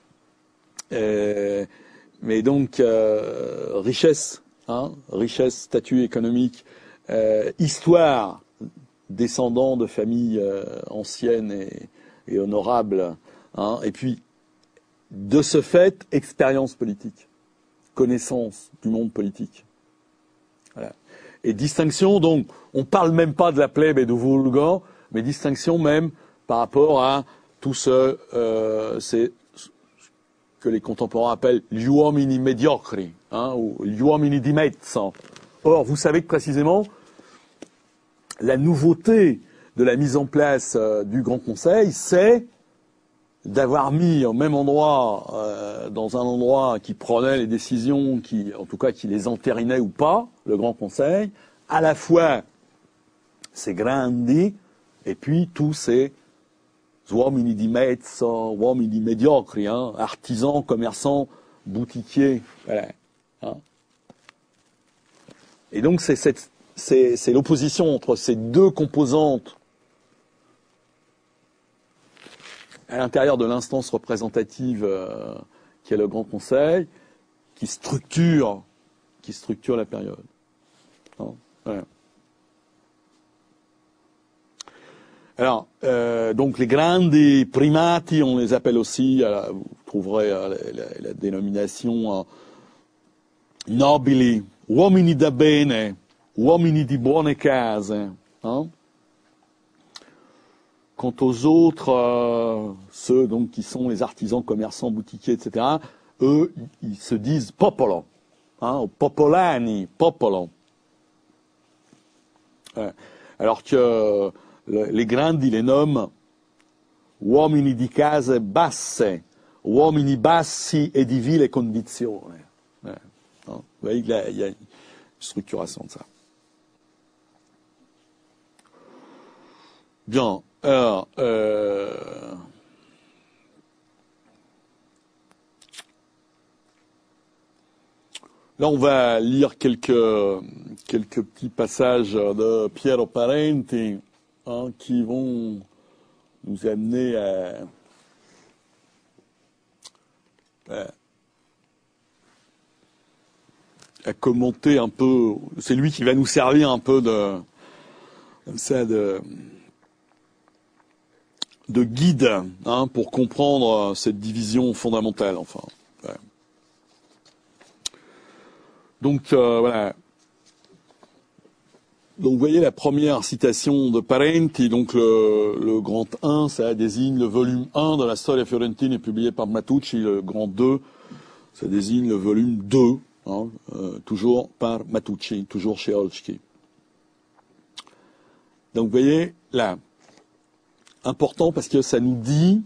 Mais donc, richesse, hein, richesse, statut économique, histoire, descendant de familles anciennes et honorables, hein, et puis, de ce fait, expérience politique, connaissance du monde politique. Voilà. Et distinction, donc, on parle même pas de la plèbe et du vulgo, mais distinction même par rapport à tout ce que les contemporains appellent gli uomini mediocri, hein, ou gli uomini di mezzo. Or, vous savez que précisément, la nouveauté de la mise en place du Grand Conseil, c'est d'avoir mis au même endroit, dans un endroit qui prenait les décisions, en tout cas qui les entérinait ou pas, le Grand Conseil, à la fois ces grandi et puis tous ces uomini di mezzo, uomini mediocri, hein, artisans, commerçants, boutiquiers, voilà. Hein. Et donc c'est l'opposition entre ces deux composantes à l'intérieur de l'instance représentative qui est le Grand Conseil, qui structure la période. Hein, voilà. Alors, donc les grandi primati, on les appelle aussi, vous trouverez la dénomination nobili, uomini da bene, uomini di buone case. Hein. Quant aux autres, ceux donc qui sont les artisans, commerçants, boutiquiers, etc., eux, ils se disent popolo, hein, popolani, popolo. Alors que les grandi les nomment uomini di case basse, uomini bassi e di vile condizione. Hein. Vous voyez qu'il y a une structuration de ça. Bien. Alors, là, on va lire quelques petits passages de Piero Parenti, hein, qui vont nous amener à commenter un peu. C'est lui qui va nous servir un peu de guide, hein, pour comprendre cette division fondamentale, enfin. Ouais. Donc, voilà. Donc, vous voyez la première citation de Parenti, donc le grand 1, ça désigne le volume 1 de la Storia Fiorentina publié par Matucci, le grand 2, ça désigne le volume 2, hein, toujours par Matucci, toujours chez Olszki. Donc, vous voyez, là, important parce que ça nous dit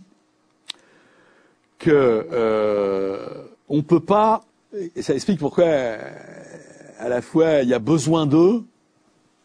que on peut pas, et ça explique pourquoi à la fois il y a besoin d'eux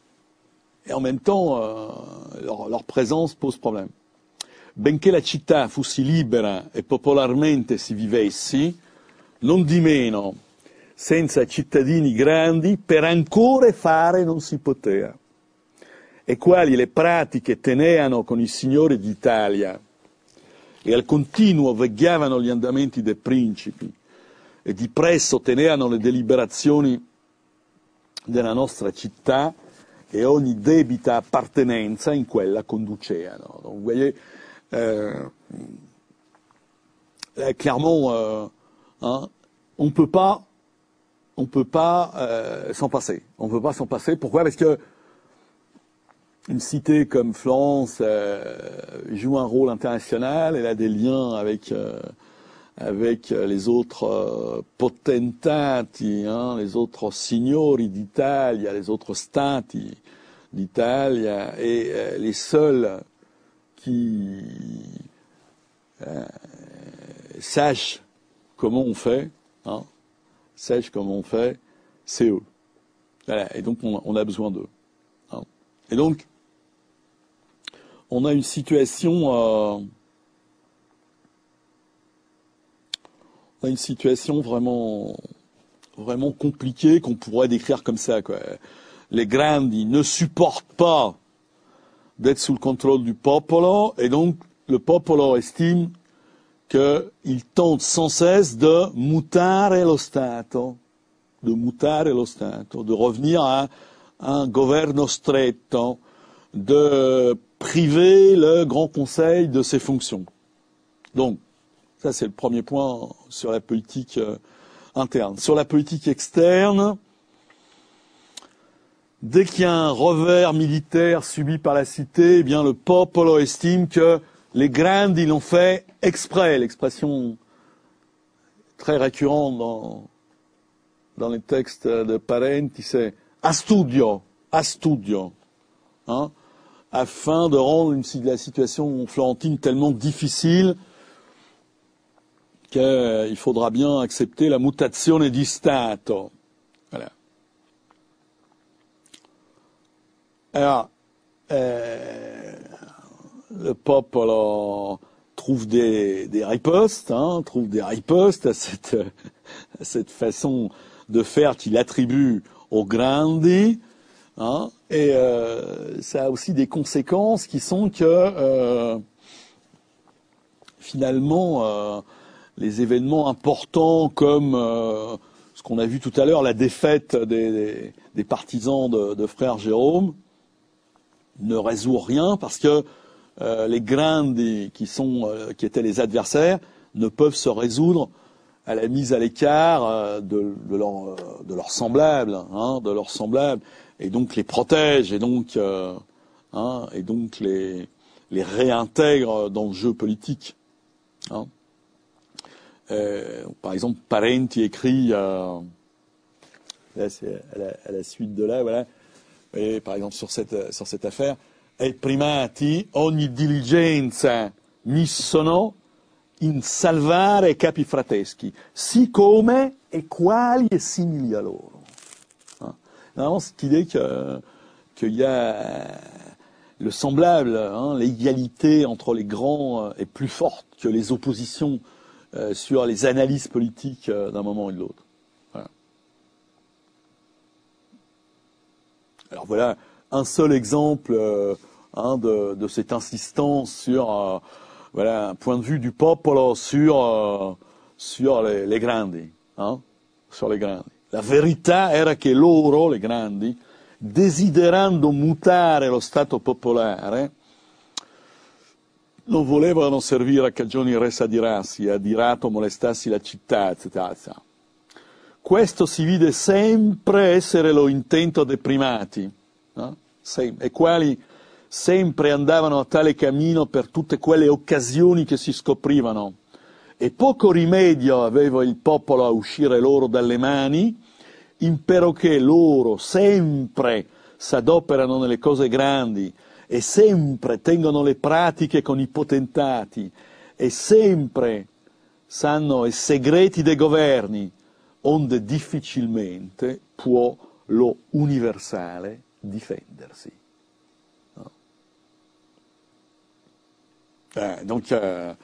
et en même temps leur présence pose problème. Benché la città fossi libera e popolarmente si vivessi, non di meno, senza cittadini grandi, per ancora fare non si poteva. E quali le pratiche teneano con i signori d'Italia e al continuo vegliavano gli andamenti dei principi e di presso teneano le deliberazioni della nostra città e ogni debita appartenenza in quella conduceano. Donc, vous voyez, clairement, on peut pas s'en passer. On peut pas s'en passer. Pourquoi? Parce que une cité comme Florence joue un rôle international, elle a des liens avec les autres potentati, les autres signori d'Italia, les autres stati d'Italia, et les seuls qui sachent comment on fait, c'est eux. Voilà, et donc on a besoin d'eux. Et donc, on a une situation vraiment compliquée qu'on pourrait décrire comme ça, quoi. Les grandi ne supportent pas d'être sous le contrôle du popolo, et donc le popolo estime qu'il tente sans cesse de mutare lo Stato, de revenir à un governo stretto, de priver le Grand Conseil de ses fonctions. Donc, ça c'est le premier point sur la politique interne. Sur la politique externe, dès qu'il y a un revers militaire subi par la cité, eh bien le popolo estime que les grandi l'ont fait exprès. L'expression très récurrente dans les textes de Parenti, c'est a studio, afin de rendre la situation florentine tellement difficile qu'il faudra bien accepter la mutazione di Stato. Voilà. Alors, le popolo trouve des ripostes, à cette façon de faire qu'il attribue aux grandi, et ça a aussi des conséquences qui sont que finalement les événements importants comme ce qu'on a vu tout à l'heure, la défaite des partisans de frère Jérôme, ne résout rien parce que les grandi qui étaient les adversaires ne peuvent se résoudre à la mise à l'écart de leurs semblables, et donc les protègent, et donc les réintègrent dans le jeu politique. Par exemple, Parenti écrit, là c'est à la suite de là, voilà, et par exemple sur cette affaire, et primati ogni diligenza missono in salvare capi frateschi, siccome e quali e simili a loro. Vraiment, cette idée qu'il y a le semblable, l'égalité entre les grands est plus forte que les oppositions sur les analyses politiques d'un moment et de l'autre. Voilà. Alors voilà un seul exemple de cette insistance sur un point de vue du popolo sur les grandi, sur les grandi. La verità era che loro, le grandi, desiderando mutare lo Stato popolare, non volevano servire a cagioni res adirassi, adirato molestassi la città, etc. Questo si vide sempre essere lo intento dei primati, e quali sempre andavano a tale cammino per tutte quelle occasioni che si scoprivano, e poco rimedio aveva il popolo a uscire loro dalle mani, imperoché loro sempre s'adoperano nelle cose grandi, e sempre tengono le pratiche con i potentati, e sempre sanno i segreti dei governi, onde difficilmente può lo universale difendersi. Donc,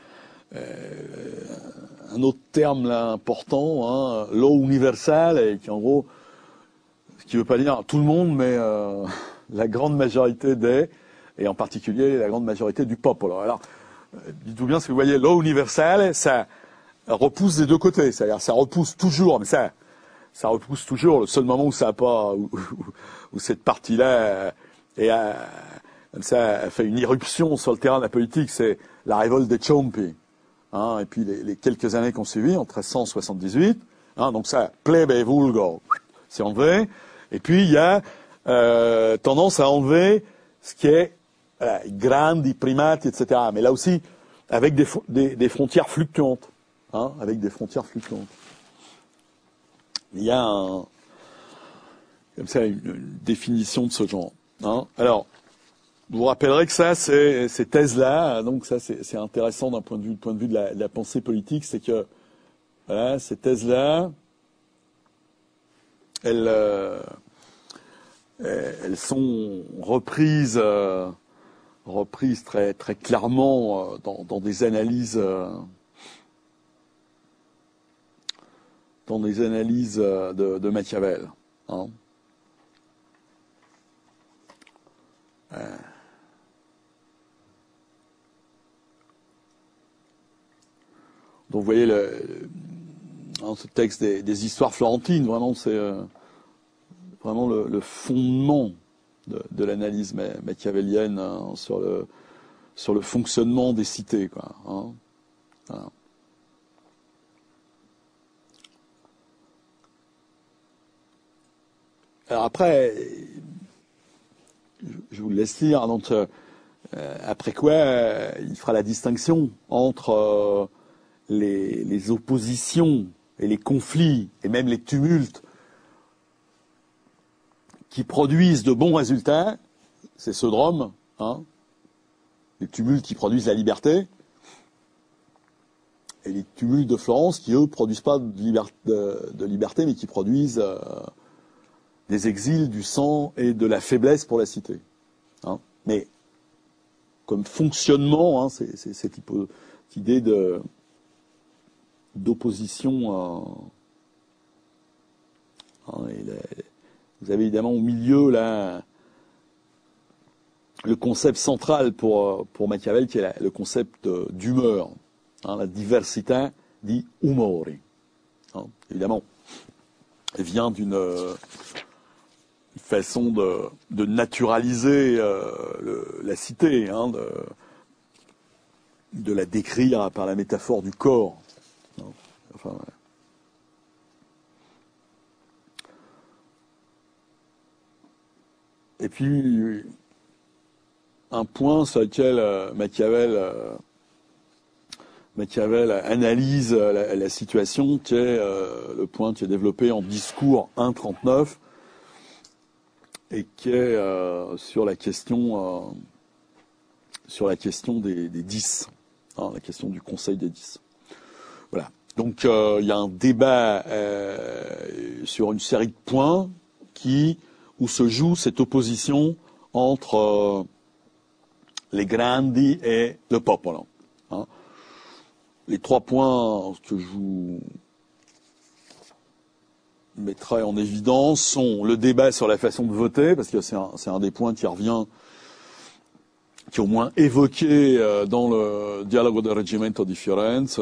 un autre terme là important, hein, law universal, et qui en gros, ce qui veut pas dire tout le monde, mais la grande majorité des, et en particulier la grande majorité du peuple. Alors, dites-vous bien ce que vous voyez, law universal, ça repousse des deux côtés, c'est-à-dire ça repousse toujours, mais ça repousse toujours. Le seul moment où ça a pas, où cette partie-là comme ça a fait une irruption sur le terrain de la politique, c'est la révolte des Ciompi. Hein, et puis les quelques années qui ont suivi, en 1378, hein, donc ça, plebe et vulgo, c'est enlevé. Et puis il y a tendance à enlever ce qui est grandi, primati, etc. Mais là aussi, avec des frontières fluctuantes. Hein, avec des frontières fluctuantes. Il y a comme ça une définition de ce genre. Hein. Alors, vous vous rappellerez que ça, ces thèses-là, donc ça c'est intéressant d'un point de vue de la pensée politique, c'est que voilà, ces thèses-là, elles sont reprises très très clairement dans des analyses de Machiavel. Hein. Donc vous voyez ce texte des histoires florentines, vraiment c'est vraiment le fondement de l'analyse machiavélienne, hein, sur le fonctionnement des cités, quoi. Hein. Voilà. Alors après, je vous le laisse lire. Donc après quoi, il fera la distinction entre les oppositions et les conflits et même les tumultes qui produisent de bons résultats, c'est ceux de Rome, hein, les tumultes qui produisent la liberté, et les tumultes de Florence qui, eux, produisent pas de liberté, mais qui produisent des exils, du sang et de la faiblesse pour la cité. Hein. Mais comme fonctionnement, hein, c'est cette idée d'opposition. Vous avez évidemment au milieu là le concept central pour Machiavel, qui est le concept d'humeur, hein, la diversità di umori. Hein, évidemment, elle vient d'une façon de naturaliser la cité, hein, de la décrire par la métaphore du corps. Hein, enfin, ouais. Et puis, un point sur lequel Machiavel analyse la situation, qui est, le point qui est développé en discours 1.39, et qui est sur la question des 10, hein, la question du Conseil des 10. Voilà. Donc il y a un débat sur une série de points où se joue cette opposition entre les grandi et le popolo. Hein. Les 3 points que je vous mettrai en évidence sont le débat sur la façon de voter, parce que c'est un des points qui revient, qui est au moins évoqué dans le Dialogo del Reggimento di Firenze.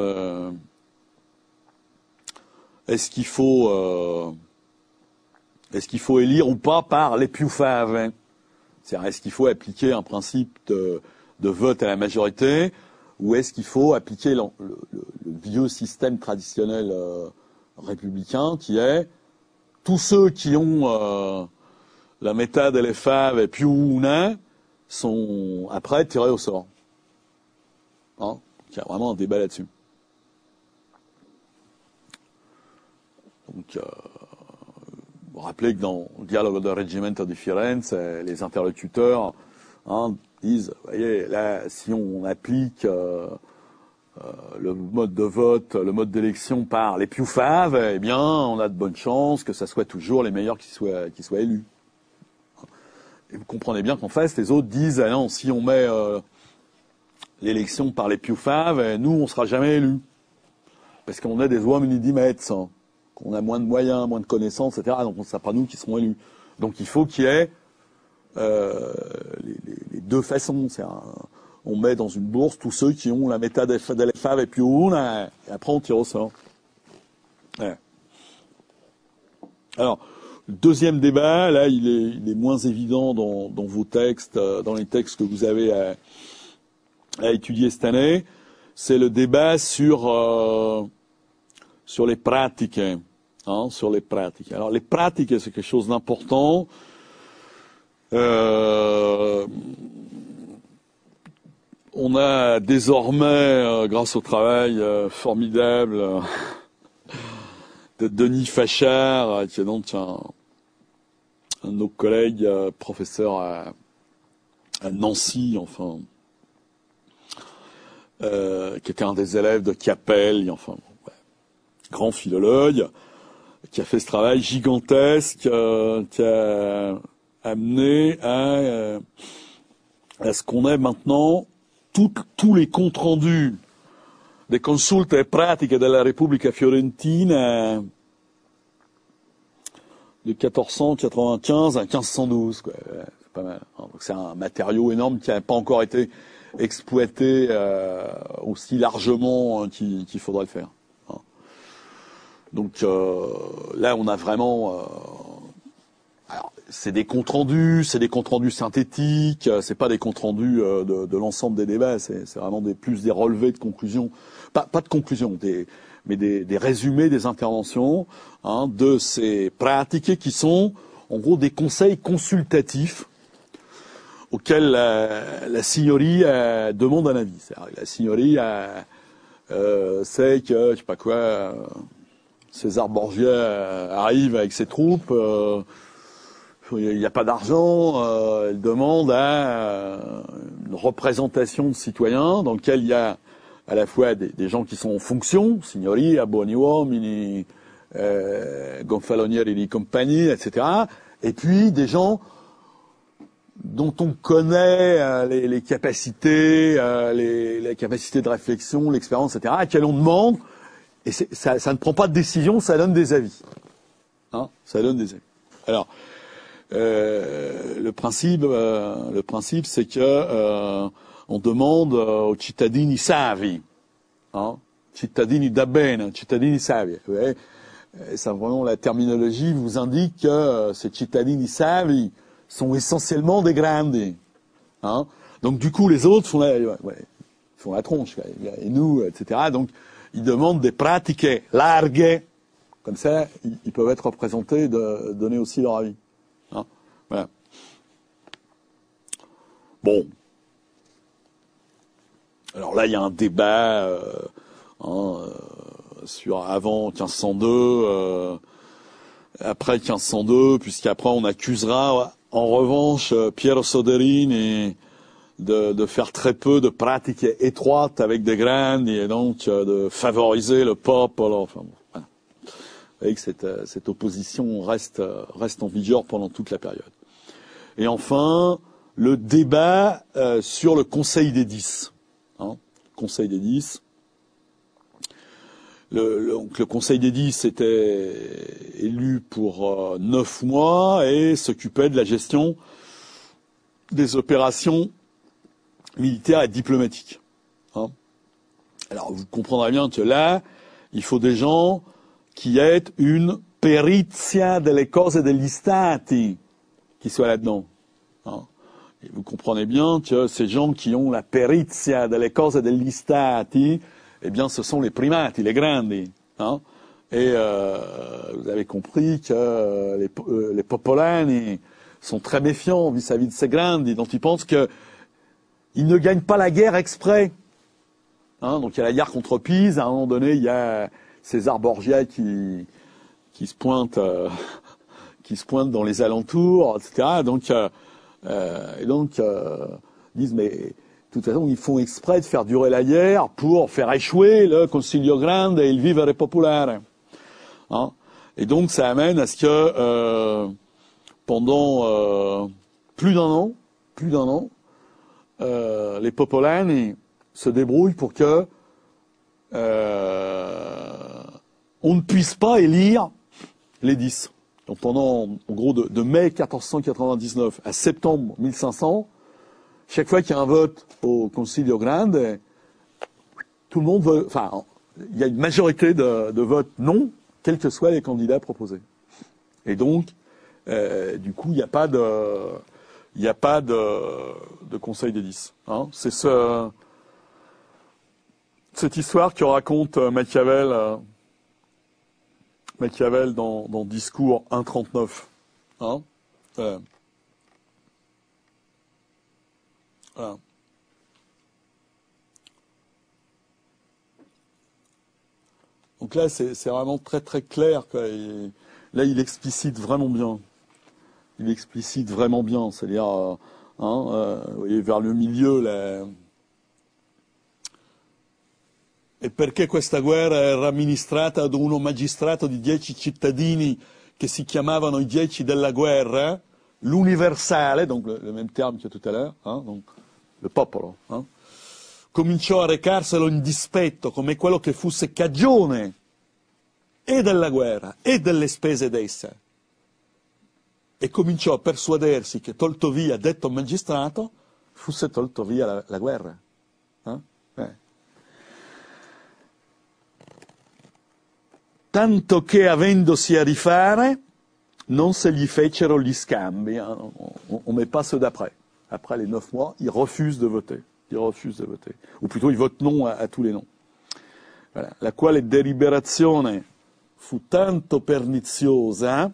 Est-ce qu'il faut élire ou pas par les più fave? C'est-à-dire, est-ce qu'il faut appliquer un principe de vote à la majorité, ou est-ce qu'il faut appliquer le vieux système traditionnel républicain, qui est tous ceux qui ont la metà delle fave più una sont après tirés au sort. Hein, il y a vraiment un débat là-dessus. Donc, vous vous rappelez que dans le Dialogo del Reggimento di Firenze, les interlocuteurs disent, vous voyez, là, si on applique le mode de vote, le mode d'élection par les più fave, eh bien, on a de bonnes chances que ça soit toujours les meilleurs qui soient élus. Et vous comprenez bien qu'en face, les autres disent, ah non, si on met l'élection par les più faves, nous, on sera jamais élus. Parce qu'on est des uomini di mezzo, qu'on a moins de moyens, moins de connaissances, etc. Donc, ce ne sera pas nous qui serons élus. Donc, il faut qu'il y ait les deux façons. On met dans une bourse tous ceux qui ont la metà delle fave più una, et après, on tire au sort. Ouais. Alors, le deuxième débat, là, il est moins évident dans vos textes, dans les textes que vous avez à étudier cette année. C'est le débat sur les pratiques, hein, sur les pratiques. Alors, les pratiques, c'est quelque chose d'important. On a désormais, grâce au travail formidable de Denis Fachard, qui est donc un de nos collègues professeur à Nancy, enfin, qui était un des élèves de Capelle, enfin, ouais, grand philologue, qui a fait ce travail gigantesque, qui a amené à ce qu'on ait maintenant tous les comptes rendus des consulte pratiche della Repubblica Fiorentina de 1495 à 1512, quoi. C'est pas mal. Donc c'est un matériau énorme qui n'a pas encore été exploité aussi largement qu'il faudrait le faire. Donc là, on a vraiment... alors, c'est des comptes rendus synthétiques, c'est pas des comptes rendus de l'ensemble des débats, c'est vraiment plus des relevés de conclusions, pas de conclusions, mais des résumés des interventions, hein, de ces pratiques qui sont en gros des conseils consultatifs auxquels la signoria demande un avis. La signoria sait que, je sais pas quoi, César Borgia arrive avec ses troupes, il n'y a pas d'argent, elle demande à une représentation de citoyens dans lequel il y a à la fois des gens qui sont en fonction, signoria, buoni uomini, gonfalonieri di compagnie, etc. Et puis des gens dont on connaît les capacités, les capacités de réflexion, l'expérience, etc., à quels on demande, et ça ne prend pas de décision, ça donne des avis. Hein, ça donne des avis. Alors, le principe, c'est que on demande aux cittadini savi, hein, cittadini da bene, cittadini savi. Vous voyez, ça vraiment la terminologie vous indique que ces cittadini savi sont essentiellement des grandi, hein. Donc du coup, les autres font la tronche, et nous, etc. Donc ils demandent des pratiques larghes, comme ça, ils peuvent être représentés, donner aussi leur avis. Hein, voilà. Bon. Alors là, il y a un débat sur avant 1502, après 1502, puisqu'après on accusera en revanche Piero Soderini de faire très peu de pratiques étroites avec des graines et donc de favoriser le popolo. Enfin, bon, voilà. Vous voyez que cette opposition reste en vigueur pendant toute la période. Et enfin, le débat sur le Conseil des 10. Hein, Conseil des 10. Donc le Conseil des 10 était élu pour 9 mois et s'occupait de la gestion des opérations militaires et diplomatiques. Hein. Alors vous comprendrez bien que là, il faut des gens qui aient une perizia delle cose degli stati qui soient là-dedans. Hein. Et vous comprenez bien que ces gens qui ont la perizia delle cose degli stati, eh bien, ce sont les primati, les grandi. Hein. Et vous avez compris que les popolani sont très méfiants vis-à-vis de ces grandi, dont ils pensent que ils ne gagnent pas la guerre exprès. Hein, donc il y a la guerre contre Pise, à un moment donné, il y a César Borgia qui se pointe dans les alentours, etc. Donc, disent, mais de toute façon, ils font exprès de faire durer la guerre pour faire échouer le Consiglio Grande et il vivere popolare. Hein, et donc ça amène à ce que pendant plus d'un an, les popolani se débrouille pour que on ne puisse pas élire les 10. Donc pendant, en gros, de mai 1499 à septembre 1500, chaque fois qu'il y a un vote au Concilio Grande, tout le monde veut, enfin, il y a une majorité de votes non, quels que soient les candidats proposés. Et donc, du coup, il n'y a pas de Conseil des 10. Hein. C'est cette histoire que raconte Machiavel dans Discours 1.39. Hein. Voilà. Donc là, c'est vraiment très très clair, quoi. Et là, il explicite vraiment bien. Il explicite vraiment bien. C'est-à-dire, vous voyez, vers le milieu, là. E perché questa guerra era amministrata da uno magistrato di 10 cittadini che si chiamavano i 10 della guerra, l'universale, donc le même terme que tout à l'heure, hein, donc le popolo, hein, cominciò a recarselo in dispetto come quello che fosse cagione e della guerra e delle spese d'essa, e cominciò a persuadersi che tolto via detto magistrato fosse tolto via la guerra. Tanto che avendosi a rifare non se gli fecero gli scambi. Hein. On met pas ceux d'après. Après les 9 mois, ils refusent de voter. Ils refusent de voter. Ou plutôt, ils votent non à tous les noms. Voilà. La quale deliberazione fu tanto perniziosa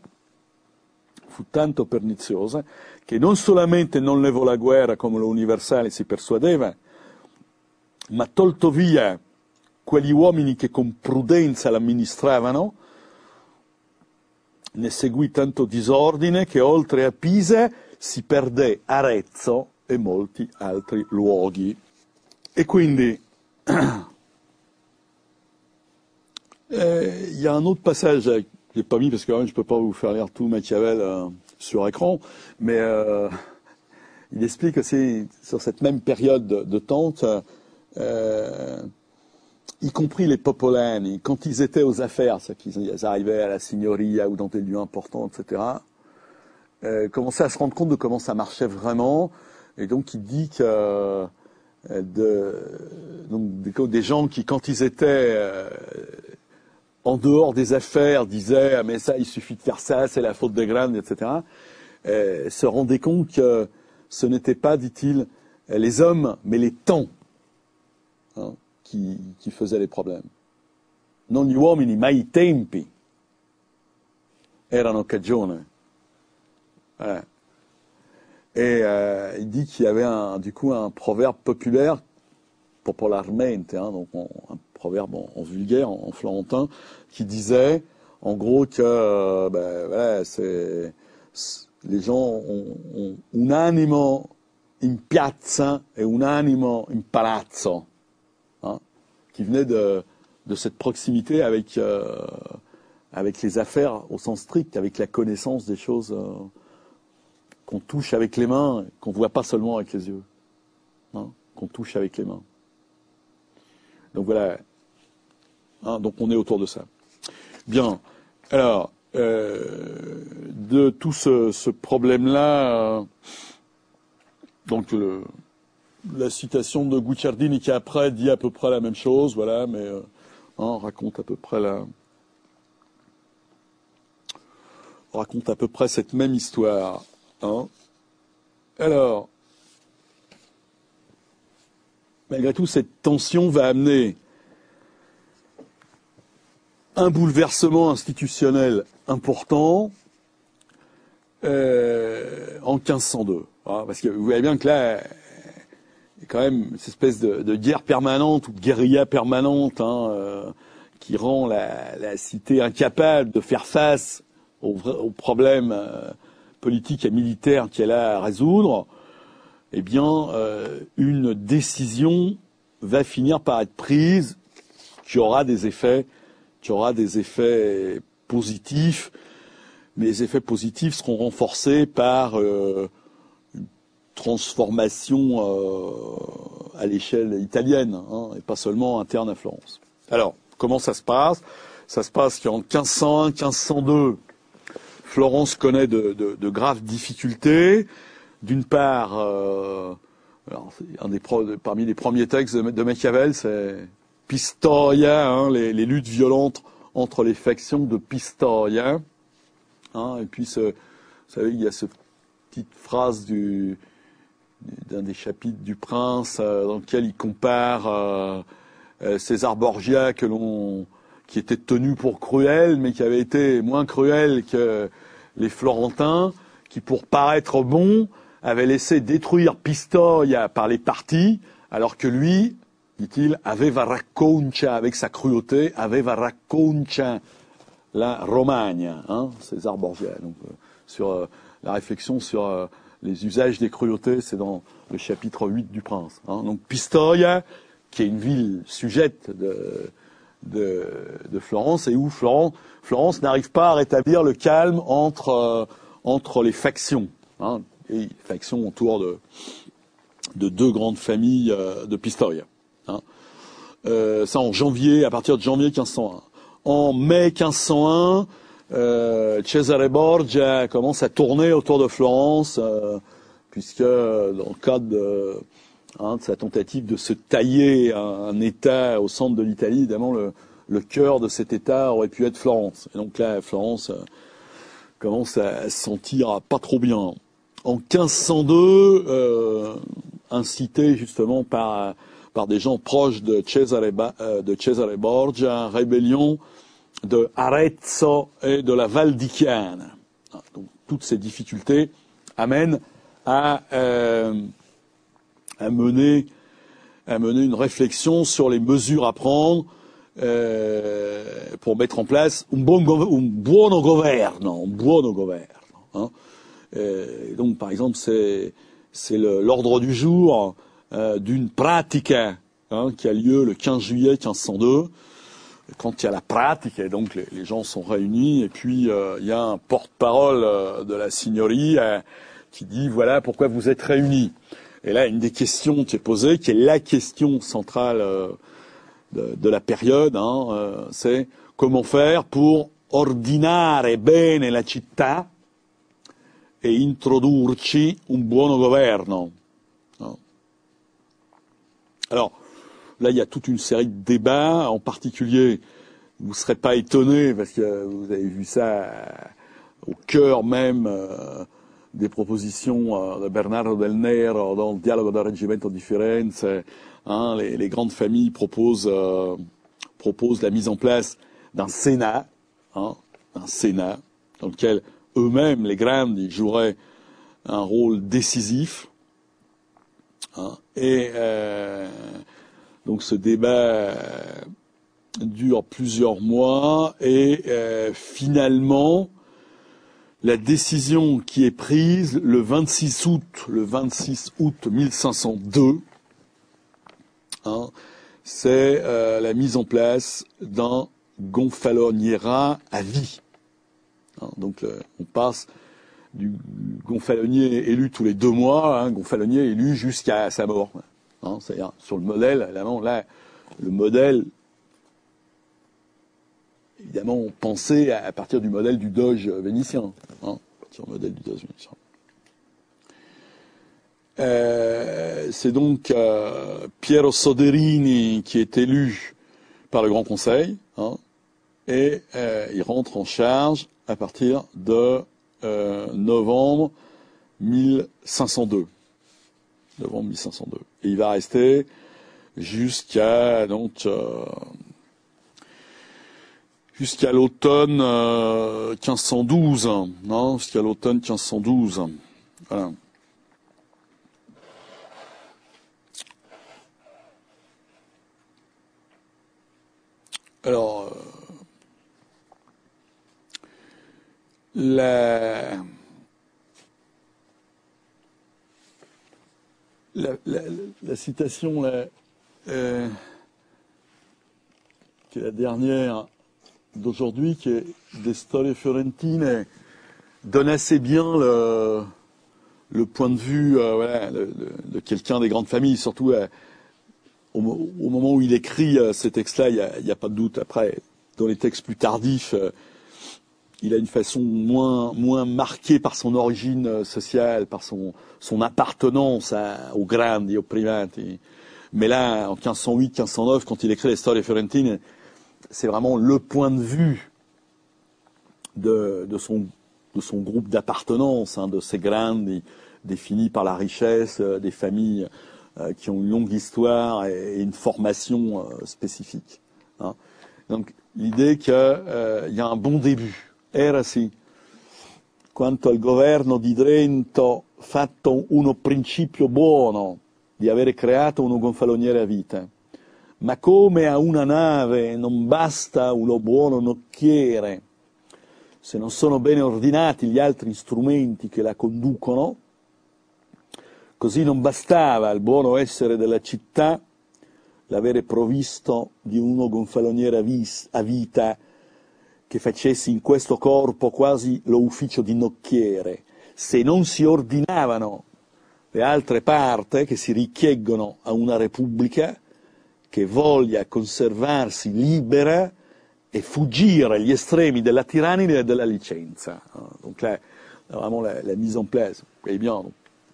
che non solamente non levò la guerra come lo universale si persuadeva, ma tolto via quegli uomini che con prudenza l'amministravano, ne seguì tanto disordine che oltre a Pisa si perdé Arezzo e molti altri luoghi. E quindi il y a un autre passage que j'ai pas mis parce que quand même je peux pas vous faire lire tout Machiavel sur écran, mais il explique aussi sur cette même période de temps, y compris les popolani, quand ils étaient aux affaires, c'est-à-dire qu'ils arrivaient à la signoria ou dans des lieux importants, etc., commençaient à se rendre compte de comment ça marchait vraiment. Et donc il dit que donc, des gens qui, quand ils étaient en dehors des affaires, disaient « Ah mais ça, il suffit de faire ça, c'est la faute des grandes, etc. » se rendaient compte que ce n'était pas, dit-il, les hommes, mais les temps, hein, qui faisaient les problèmes. Non gli uomini, ma i tempi erano cagione. Voilà. Et il dit qu'il y avait du coup un proverbe populaire, popolarmente, hein, donc un proverbe en vulgaire, en florentin, qui disait en gros que voilà, les gens ont un animo in piazza et un animo in palazzo, hein, qui venait de cette proximité avec les affaires au sens strict, avec la connaissance des choses qu'on touche avec les mains, qu'on voit pas seulement avec les yeux, hein, qu'on touche avec les mains. Donc voilà, hein, donc on est autour de ça. Bien, alors, de tout ce problème-là, donc la citation de Guicciardini qui après dit à peu près la même chose, voilà, mais raconte à peu près cette même histoire. Hein. Alors, malgré tout, cette tension va amener un bouleversement institutionnel important en 1502. Hein, parce que vous voyez bien que là, il y a quand même cette espèce de guerre permanente ou de guérilla permanente, hein, qui rend la cité incapable de faire face aux problèmes politique et militaire qu'elle a à résoudre, eh bien, une décision va finir par être prise qui aura des effets positifs, mais les effets positifs seront renforcés par une transformation à l'échelle italienne, hein, et pas seulement interne à Florence. Alors, comment ça se passe? Ça se passe qu'en 1501-1502, Florence connaît de graves difficultés. D'une part, alors, parmi les premiers textes de Machiavel, c'est Pistoia, hein, les luttes violentes entre les factions de Pistoia. Hein, et puis, vous savez, il y a cette petite phrase d'un des chapitres du Prince dans lequel il compare César Borgia qui était tenu pour cruel, mais qui avait été moins cruel que les Florentins, qui pour paraître bon avait laissé détruire Pistoia par les partis, alors que lui, dit-il, aveva racconcia, avec sa cruauté, aveva racconcia la Romagna, hein, César Borgia. Donc, sur la réflexion sur les usages des cruautés, c'est dans le chapitre 8 du Prince. Hein. Donc Pistoia, qui est une ville sujette de Florence, et où Florence n'arrive pas à rétablir le calme entre les factions, hein, et factions autour de deux grandes familles de Pistoia. Hein. Ça à partir de janvier 1501. En mai 1501, Cesare Borgia commence à tourner autour de Florence, puisque dans le cadre de sa tentative de se tailler un État au centre de l'Italie, évidemment, le cœur de cet État aurait pu être Florence. Et donc là, Florence commence à se sentir pas trop bien. En 1502, incité justement par des gens proches de Cesare Borgia, rébellion de Arezzo et de la Val di Chiana. Donc toutes ces difficultés amènent à mener une réflexion sur les mesures à prendre pour mettre en place un buono governo. Hein. Donc, par exemple, c'est l'ordre du jour d'une pratica, hein, qui a lieu le 15 juillet 1502. Quand il y a la pratica, donc les gens sont réunis, et puis il y a un porte-parole de la signoria qui dit voilà pourquoi vous êtes réunis. Et là, une des questions qui est posée, qui est la question centrale de la période, hein, c'est comment faire pour ordinare bene la città e introdurci un buono governo. Alors, là, il y a toute une série de débats, en particulier, vous ne serez pas étonnés, parce que vous avez vu ça au cœur même des propositions de Bernardo del Nero dans le Dialogo del Reggimento di Firenze. Hein, les grandes familles proposent la mise en place d'un Sénat, hein, dans lequel eux-mêmes, les Grandi, joueraient un rôle décisif. Hein, et donc ce débat dure plusieurs mois, et finalement, la décision qui est prise le 26 août 1502, hein, c'est la mise en place d'un gonfaloniera à vie. Hein, donc on passe du gonfalonier élu tous les 2 mois à un gonfalonier élu jusqu'à sa mort. Hein, c'est-à-dire sur le modèle, évidemment, là, le modèle, évidemment, pensé à partir du modèle du doge vénitien. Hein, à partir du modèle du doge vénitien. C'est donc Piero Soderini qui est élu par le Grand Conseil, hein, et il rentre en charge à partir de novembre 1502. Et il va rester jusqu'à l'automne 1512. Non, jusqu'à l'automne 1512. Voilà. Alors, la citation là, qui est la dernière d'aujourd'hui, qui est des Storie Fiorentine, donne assez bien le point de vue voilà, de quelqu'un des grandes familles, surtout au moment où il écrit ces textes-là, il y a pas de doute. Après, dans les textes plus tardifs, il a une façon moins marquée par son origine sociale, par son appartenance aux grandi, aux primati. Mais là, en 1508, 1509, quand il écrit les Storie fiorentine, c'est vraiment le point de vue de son groupe d'appartenance, hein, de ces grandi, définis par la richesse, des familles qui ont une longue histoire et une formation spécifique. Hein. Donc, l'idée qu'il y a un bon début. Era sì. Quanto al governo di Drento, fatto uno principio buono di avere creato uno gonfaloniere a vita. Ma come a una nave non basta uno buono nocchiere, se non sono bene ordinati gli altri strumenti che la conducono, così non bastava al buono essere della città l'avere provvisto di uno gonfaloniere a vita che facesse in questo corpo quasi lo ufficio di nocchiere, se non si ordinavano le altre parti che si richieggono a una repubblica che voglia conservarsi libera e fuggire gli estremi della tirannia e della licenza. Donc là, vraiment la mise en place. Eh bien,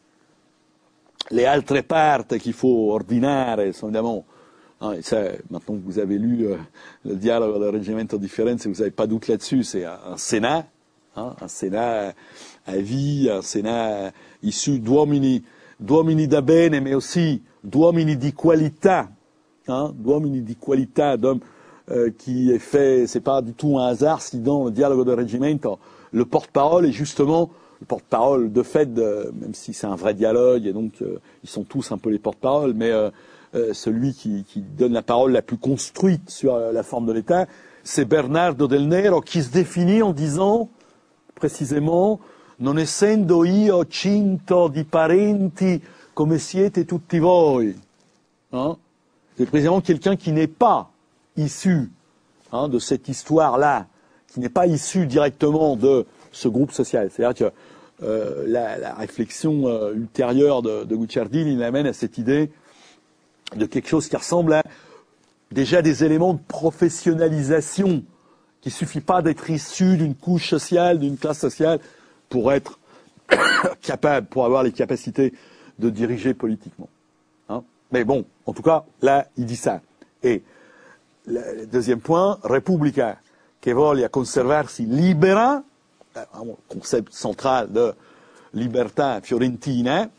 les altre parti qu'il faut ordinare sono évidemment, hein, ça, maintenant que vous avez lu le dialogue del Reggimento di Firenze, vous n'avez pas de doute là-dessus, c'est un Sénat, hein, un Sénat à vie, un Sénat issu d'uomini da bene, mais aussi d'uomini di qualità, hein, d'uomini di qualità, d'hommes qui est fait, c'est pas du tout un hasard si dans le dialogue del Reggimento, le porte-parole est justement le porte-parole de fait, même si c'est un vrai dialogue, et donc ils sont tous un peu les porte-paroles, mais celui qui donne la parole la plus construite sur la forme de l'État, c'est Bernardo del Nero, qui se définit en disant, précisément, non essendo io cinto di parenti come siete tutti voi. Hein? C'est précisément quelqu'un qui n'est pas issu de cette histoire-là, qui n'est pas issu directement de ce groupe social. C'est-à-dire que la réflexion ultérieure de Guicciardini l'amène à cette idée de quelque chose qui ressemble à déjà des éléments de professionnalisation, qui ne suffit pas d'être issu d'une couche sociale, d'une classe sociale, pour être capable, pour avoir les capacités de diriger politiquement. Hein. Mais bon, en tout cas, là, il dit ça. Et le deuxième point, Repubblica che voglia conservarsi libera, un concept central de libertà fiorentina,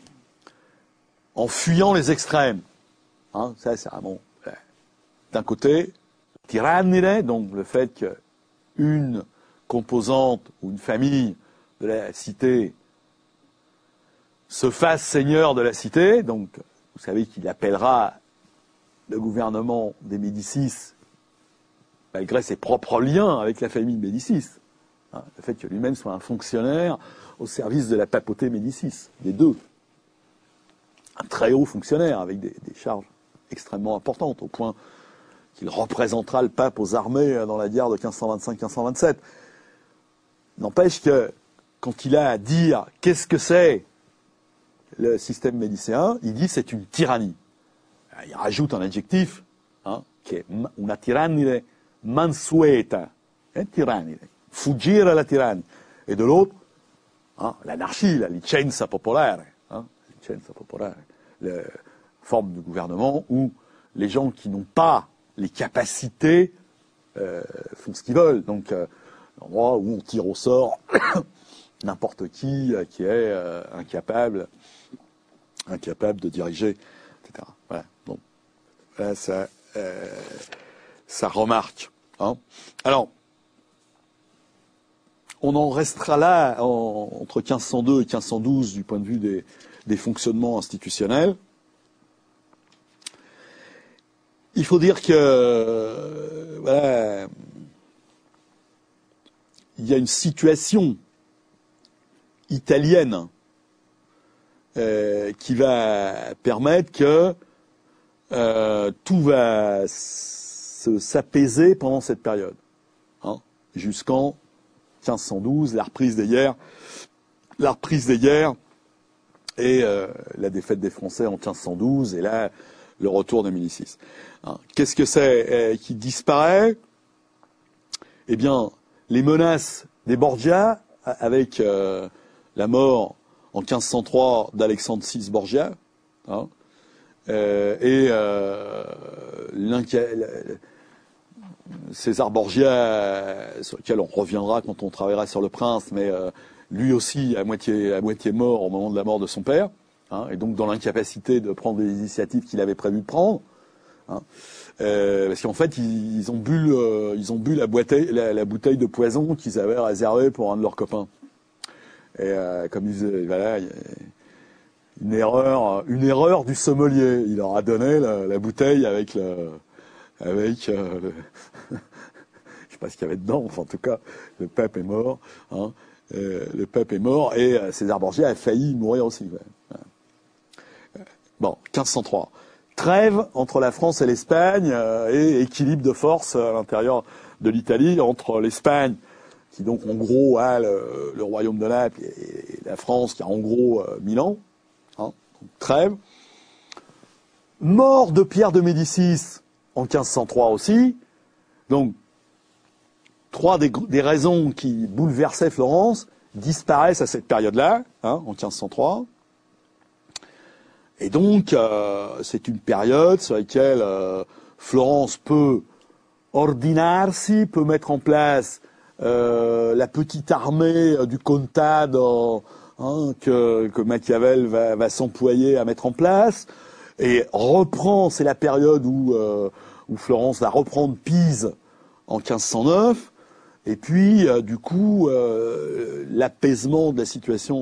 en fuyant les extrêmes. Hein, ça, c'est vraiment, d'un côté, tyrannide, donc le fait qu'une composante ou une famille de la cité se fasse seigneur de la cité, donc vous savez qu'il appellera le gouvernement des Médicis, malgré ses propres liens avec la famille Médicis, hein, le fait que lui-même soit un fonctionnaire au service de la papauté Médicis, des deux. Un très haut fonctionnaire avec des charges extrêmement importantes, au point qu'il représentera le pape aux armées dans la guerre de 1525-1527. N'empêche que, quand il a à dire qu'est-ce que c'est le système médicéen, il dit c'est une tyrannie. Il rajoute un adjectif, hein, qui est una tirannide mansueta, tirannide, fuggire la tyrannie. Et de l'autre, hein, l'anarchie, la licenza popolare, hein, licenza popolare, la forme de gouvernement où les gens qui n'ont pas les capacités font ce qu'ils veulent. Donc, l'endroit où on tire au sort n'importe qui est incapable de diriger, etc. Voilà. Bon, là, ça remarque. Hein. Alors, on en restera là entre 1502 et 1512 du point de vue des fonctionnements institutionnels. Il faut dire que voilà, il y a une situation italienne qui va permettre que tout va s'apaiser pendant cette période, hein, jusqu'en 1512, la reprise des guerres et la défaite des Français en 1512, et là, le retour de Médicis. Hein. Qu'est-ce que c'est qui disparaît? Eh bien, les menaces des Borgia, avec la mort en 1503 d'Alexandre VI Borgia, hein, et César Borgia, sur lequel on reviendra quand on travaillera sur Le Prince, mais lui aussi à moitié mort au moment de la mort de son père, hein, et donc dans l'incapacité de prendre les initiatives qu'il avait prévu de prendre, hein, parce qu'en fait ils ont bu la bouteille de poison qu'ils avaient réservée pour un de leurs copains. Et comme ils disaient, voilà, une erreur du sommelier. Il leur a donné la bouteille avec je sais pas ce qu'il y avait dedans, enfin en tout cas, le pape est mort, hein, le pape est mort, et César Borgia a failli mourir aussi. Ouais. Bon, 1503. Trêve entre la France et l'Espagne, et équilibre de force à l'intérieur de l'Italie, entre l'Espagne, qui donc en gros a le royaume de Naples, et la France qui a en gros Milan, hein, donc, trêve. Mort de Pierre de Médicis en 1503 aussi, donc trois des raisons qui bouleversaient Florence disparaissent à cette période-là, hein, en 1503. Et donc, c'est une période sur laquelle Florence peut ordinarsi, peut mettre en place la petite armée du Contade, hein, que Machiavel va s'employer à mettre en place, et reprend, c'est la période où Florence va reprendre Pise en 1509, et puis du coup l'apaisement de la situation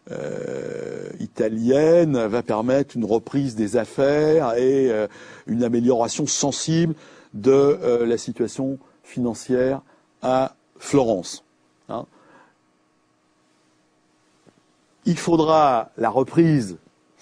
italienne va permettre une reprise des affaires et une amélioration sensible de la situation financière à Florence. Hein. Il faudra la reprise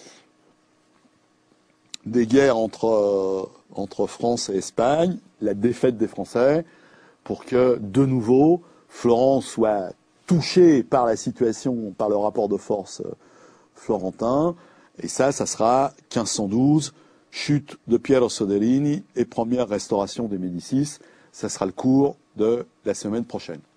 des guerres entre France et Espagne, la défaite des Français, pour que, de nouveau, Florence soit touchée par la situation, par le rapport de force florentin. Et ça sera 1512, chute de Piero Soderini et première restauration des Médicis. Ça sera le cours de la semaine prochaine.